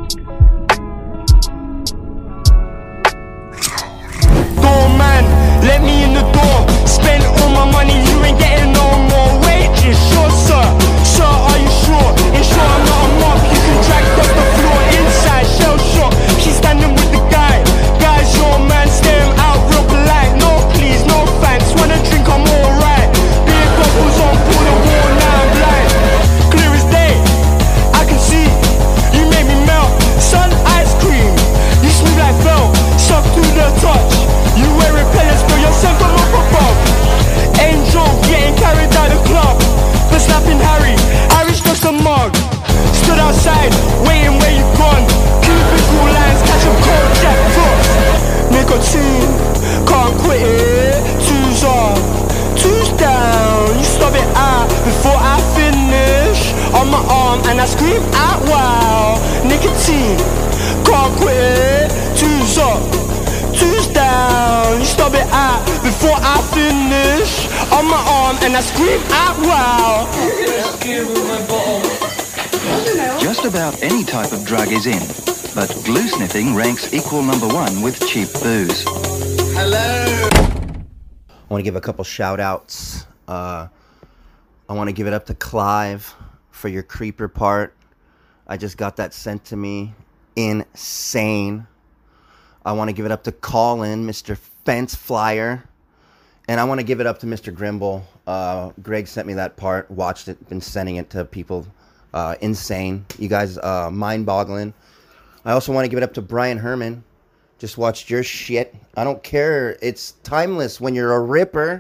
Doorman, let me in the door. Spend all my money, you ain't getting no more wages. Sure, sir, sir, are you sure? Ensure I'm not a mob, you can drag across the floor. Inside, shell shock, she's standing with the guy. Guys, your man, stare him out real polite. No please, no thanks, wanna drink, I'm alright. Beer bubbles on, pull the wall, now I'm blind. Clear as day, I can see. You make me melt, sun ice cream. You smooth like felt, soft to the touch. You wear repellents, but you're sent from up above. Angel getting carried out the club. The slapping Harry, Irish just a mug. Stood outside, waiting where you gone. Cubicle lines, catch a cold jack frost. Nicotine, can't quit it. Two's up, two's down. You stop it out before I finish. On my arm and I scream out wow. Nicotine, can't quit it. Two's up, two's down. You stop it out before I finish. On my arm and I scream out wow. Just about any type of drug is in, but glue sniffing ranks equal number one with cheap booze. Hello. I want to give a couple shout outs. Uh, I want to give it up to Clive for your creeper part. I just got that sent to me. Insane. I want to give it up to Colin, Mister Fence Flyer. And I want to give it up to Mister Grimble. Uh, Greg sent me that part, watched it, been sending it to people. Uh, insane. You guys, uh, mind-boggling. I also want to give it up to Brian Herman. Just watched your shit. I don't care. It's timeless when you're a ripper.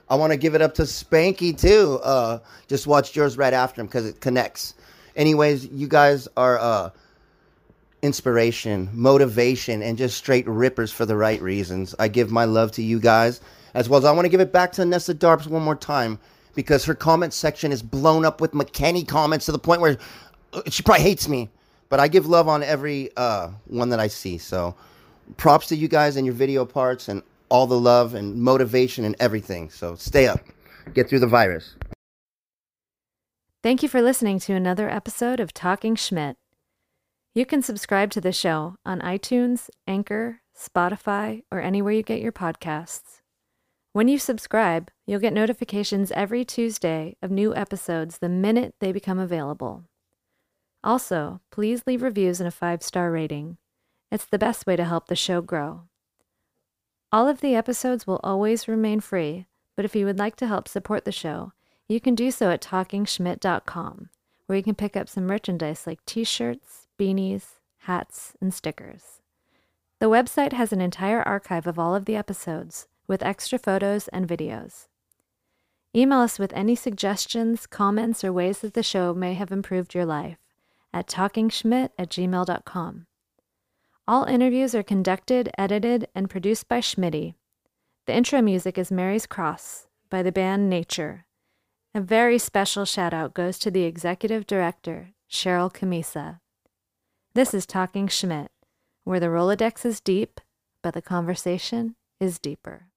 I want to give it up to Spanky too. Uh, just watched yours right after him because it connects. Anyways, you guys are uh, inspiration, motivation, and just straight rippers for the right reasons. I give my love to you guys, as well as I want to give it back to Nessa Darps one more time because her comment section is blown up with McKenny comments to the point where she probably hates me. But I give love on every uh, one that I see. So props to you guys and your video parts and all the love and motivation and everything. So stay up. Get through the virus. Thank you for listening to another episode of Talking Schmidt. You can subscribe to the show on iTunes, Anchor, Spotify, or anywhere you get your podcasts. When you subscribe, you'll get notifications every Tuesday of new episodes the minute they become available. Also, please leave reviews and a five-star rating. It's the best way to help the show grow. All of the episodes will always remain free, but if you would like to help support the show, you can do so at talking schmidt dot com, where you can pick up some merchandise like t-shirts, beanies, hats, and stickers. The website has an entire archive of all of the episodes, with extra photos and videos. Email us with any suggestions, comments, or ways that the show may have improved your life at talking schmidt at gmail dot com. All interviews are conducted, edited, and produced by Schmitty. The intro music is Mary's Cross by the band Nature. A very special shout-out goes to the executive director, Cheryl Camisa. This is Talking Schmidt, where the Rolodex is deep, but the conversation is deeper.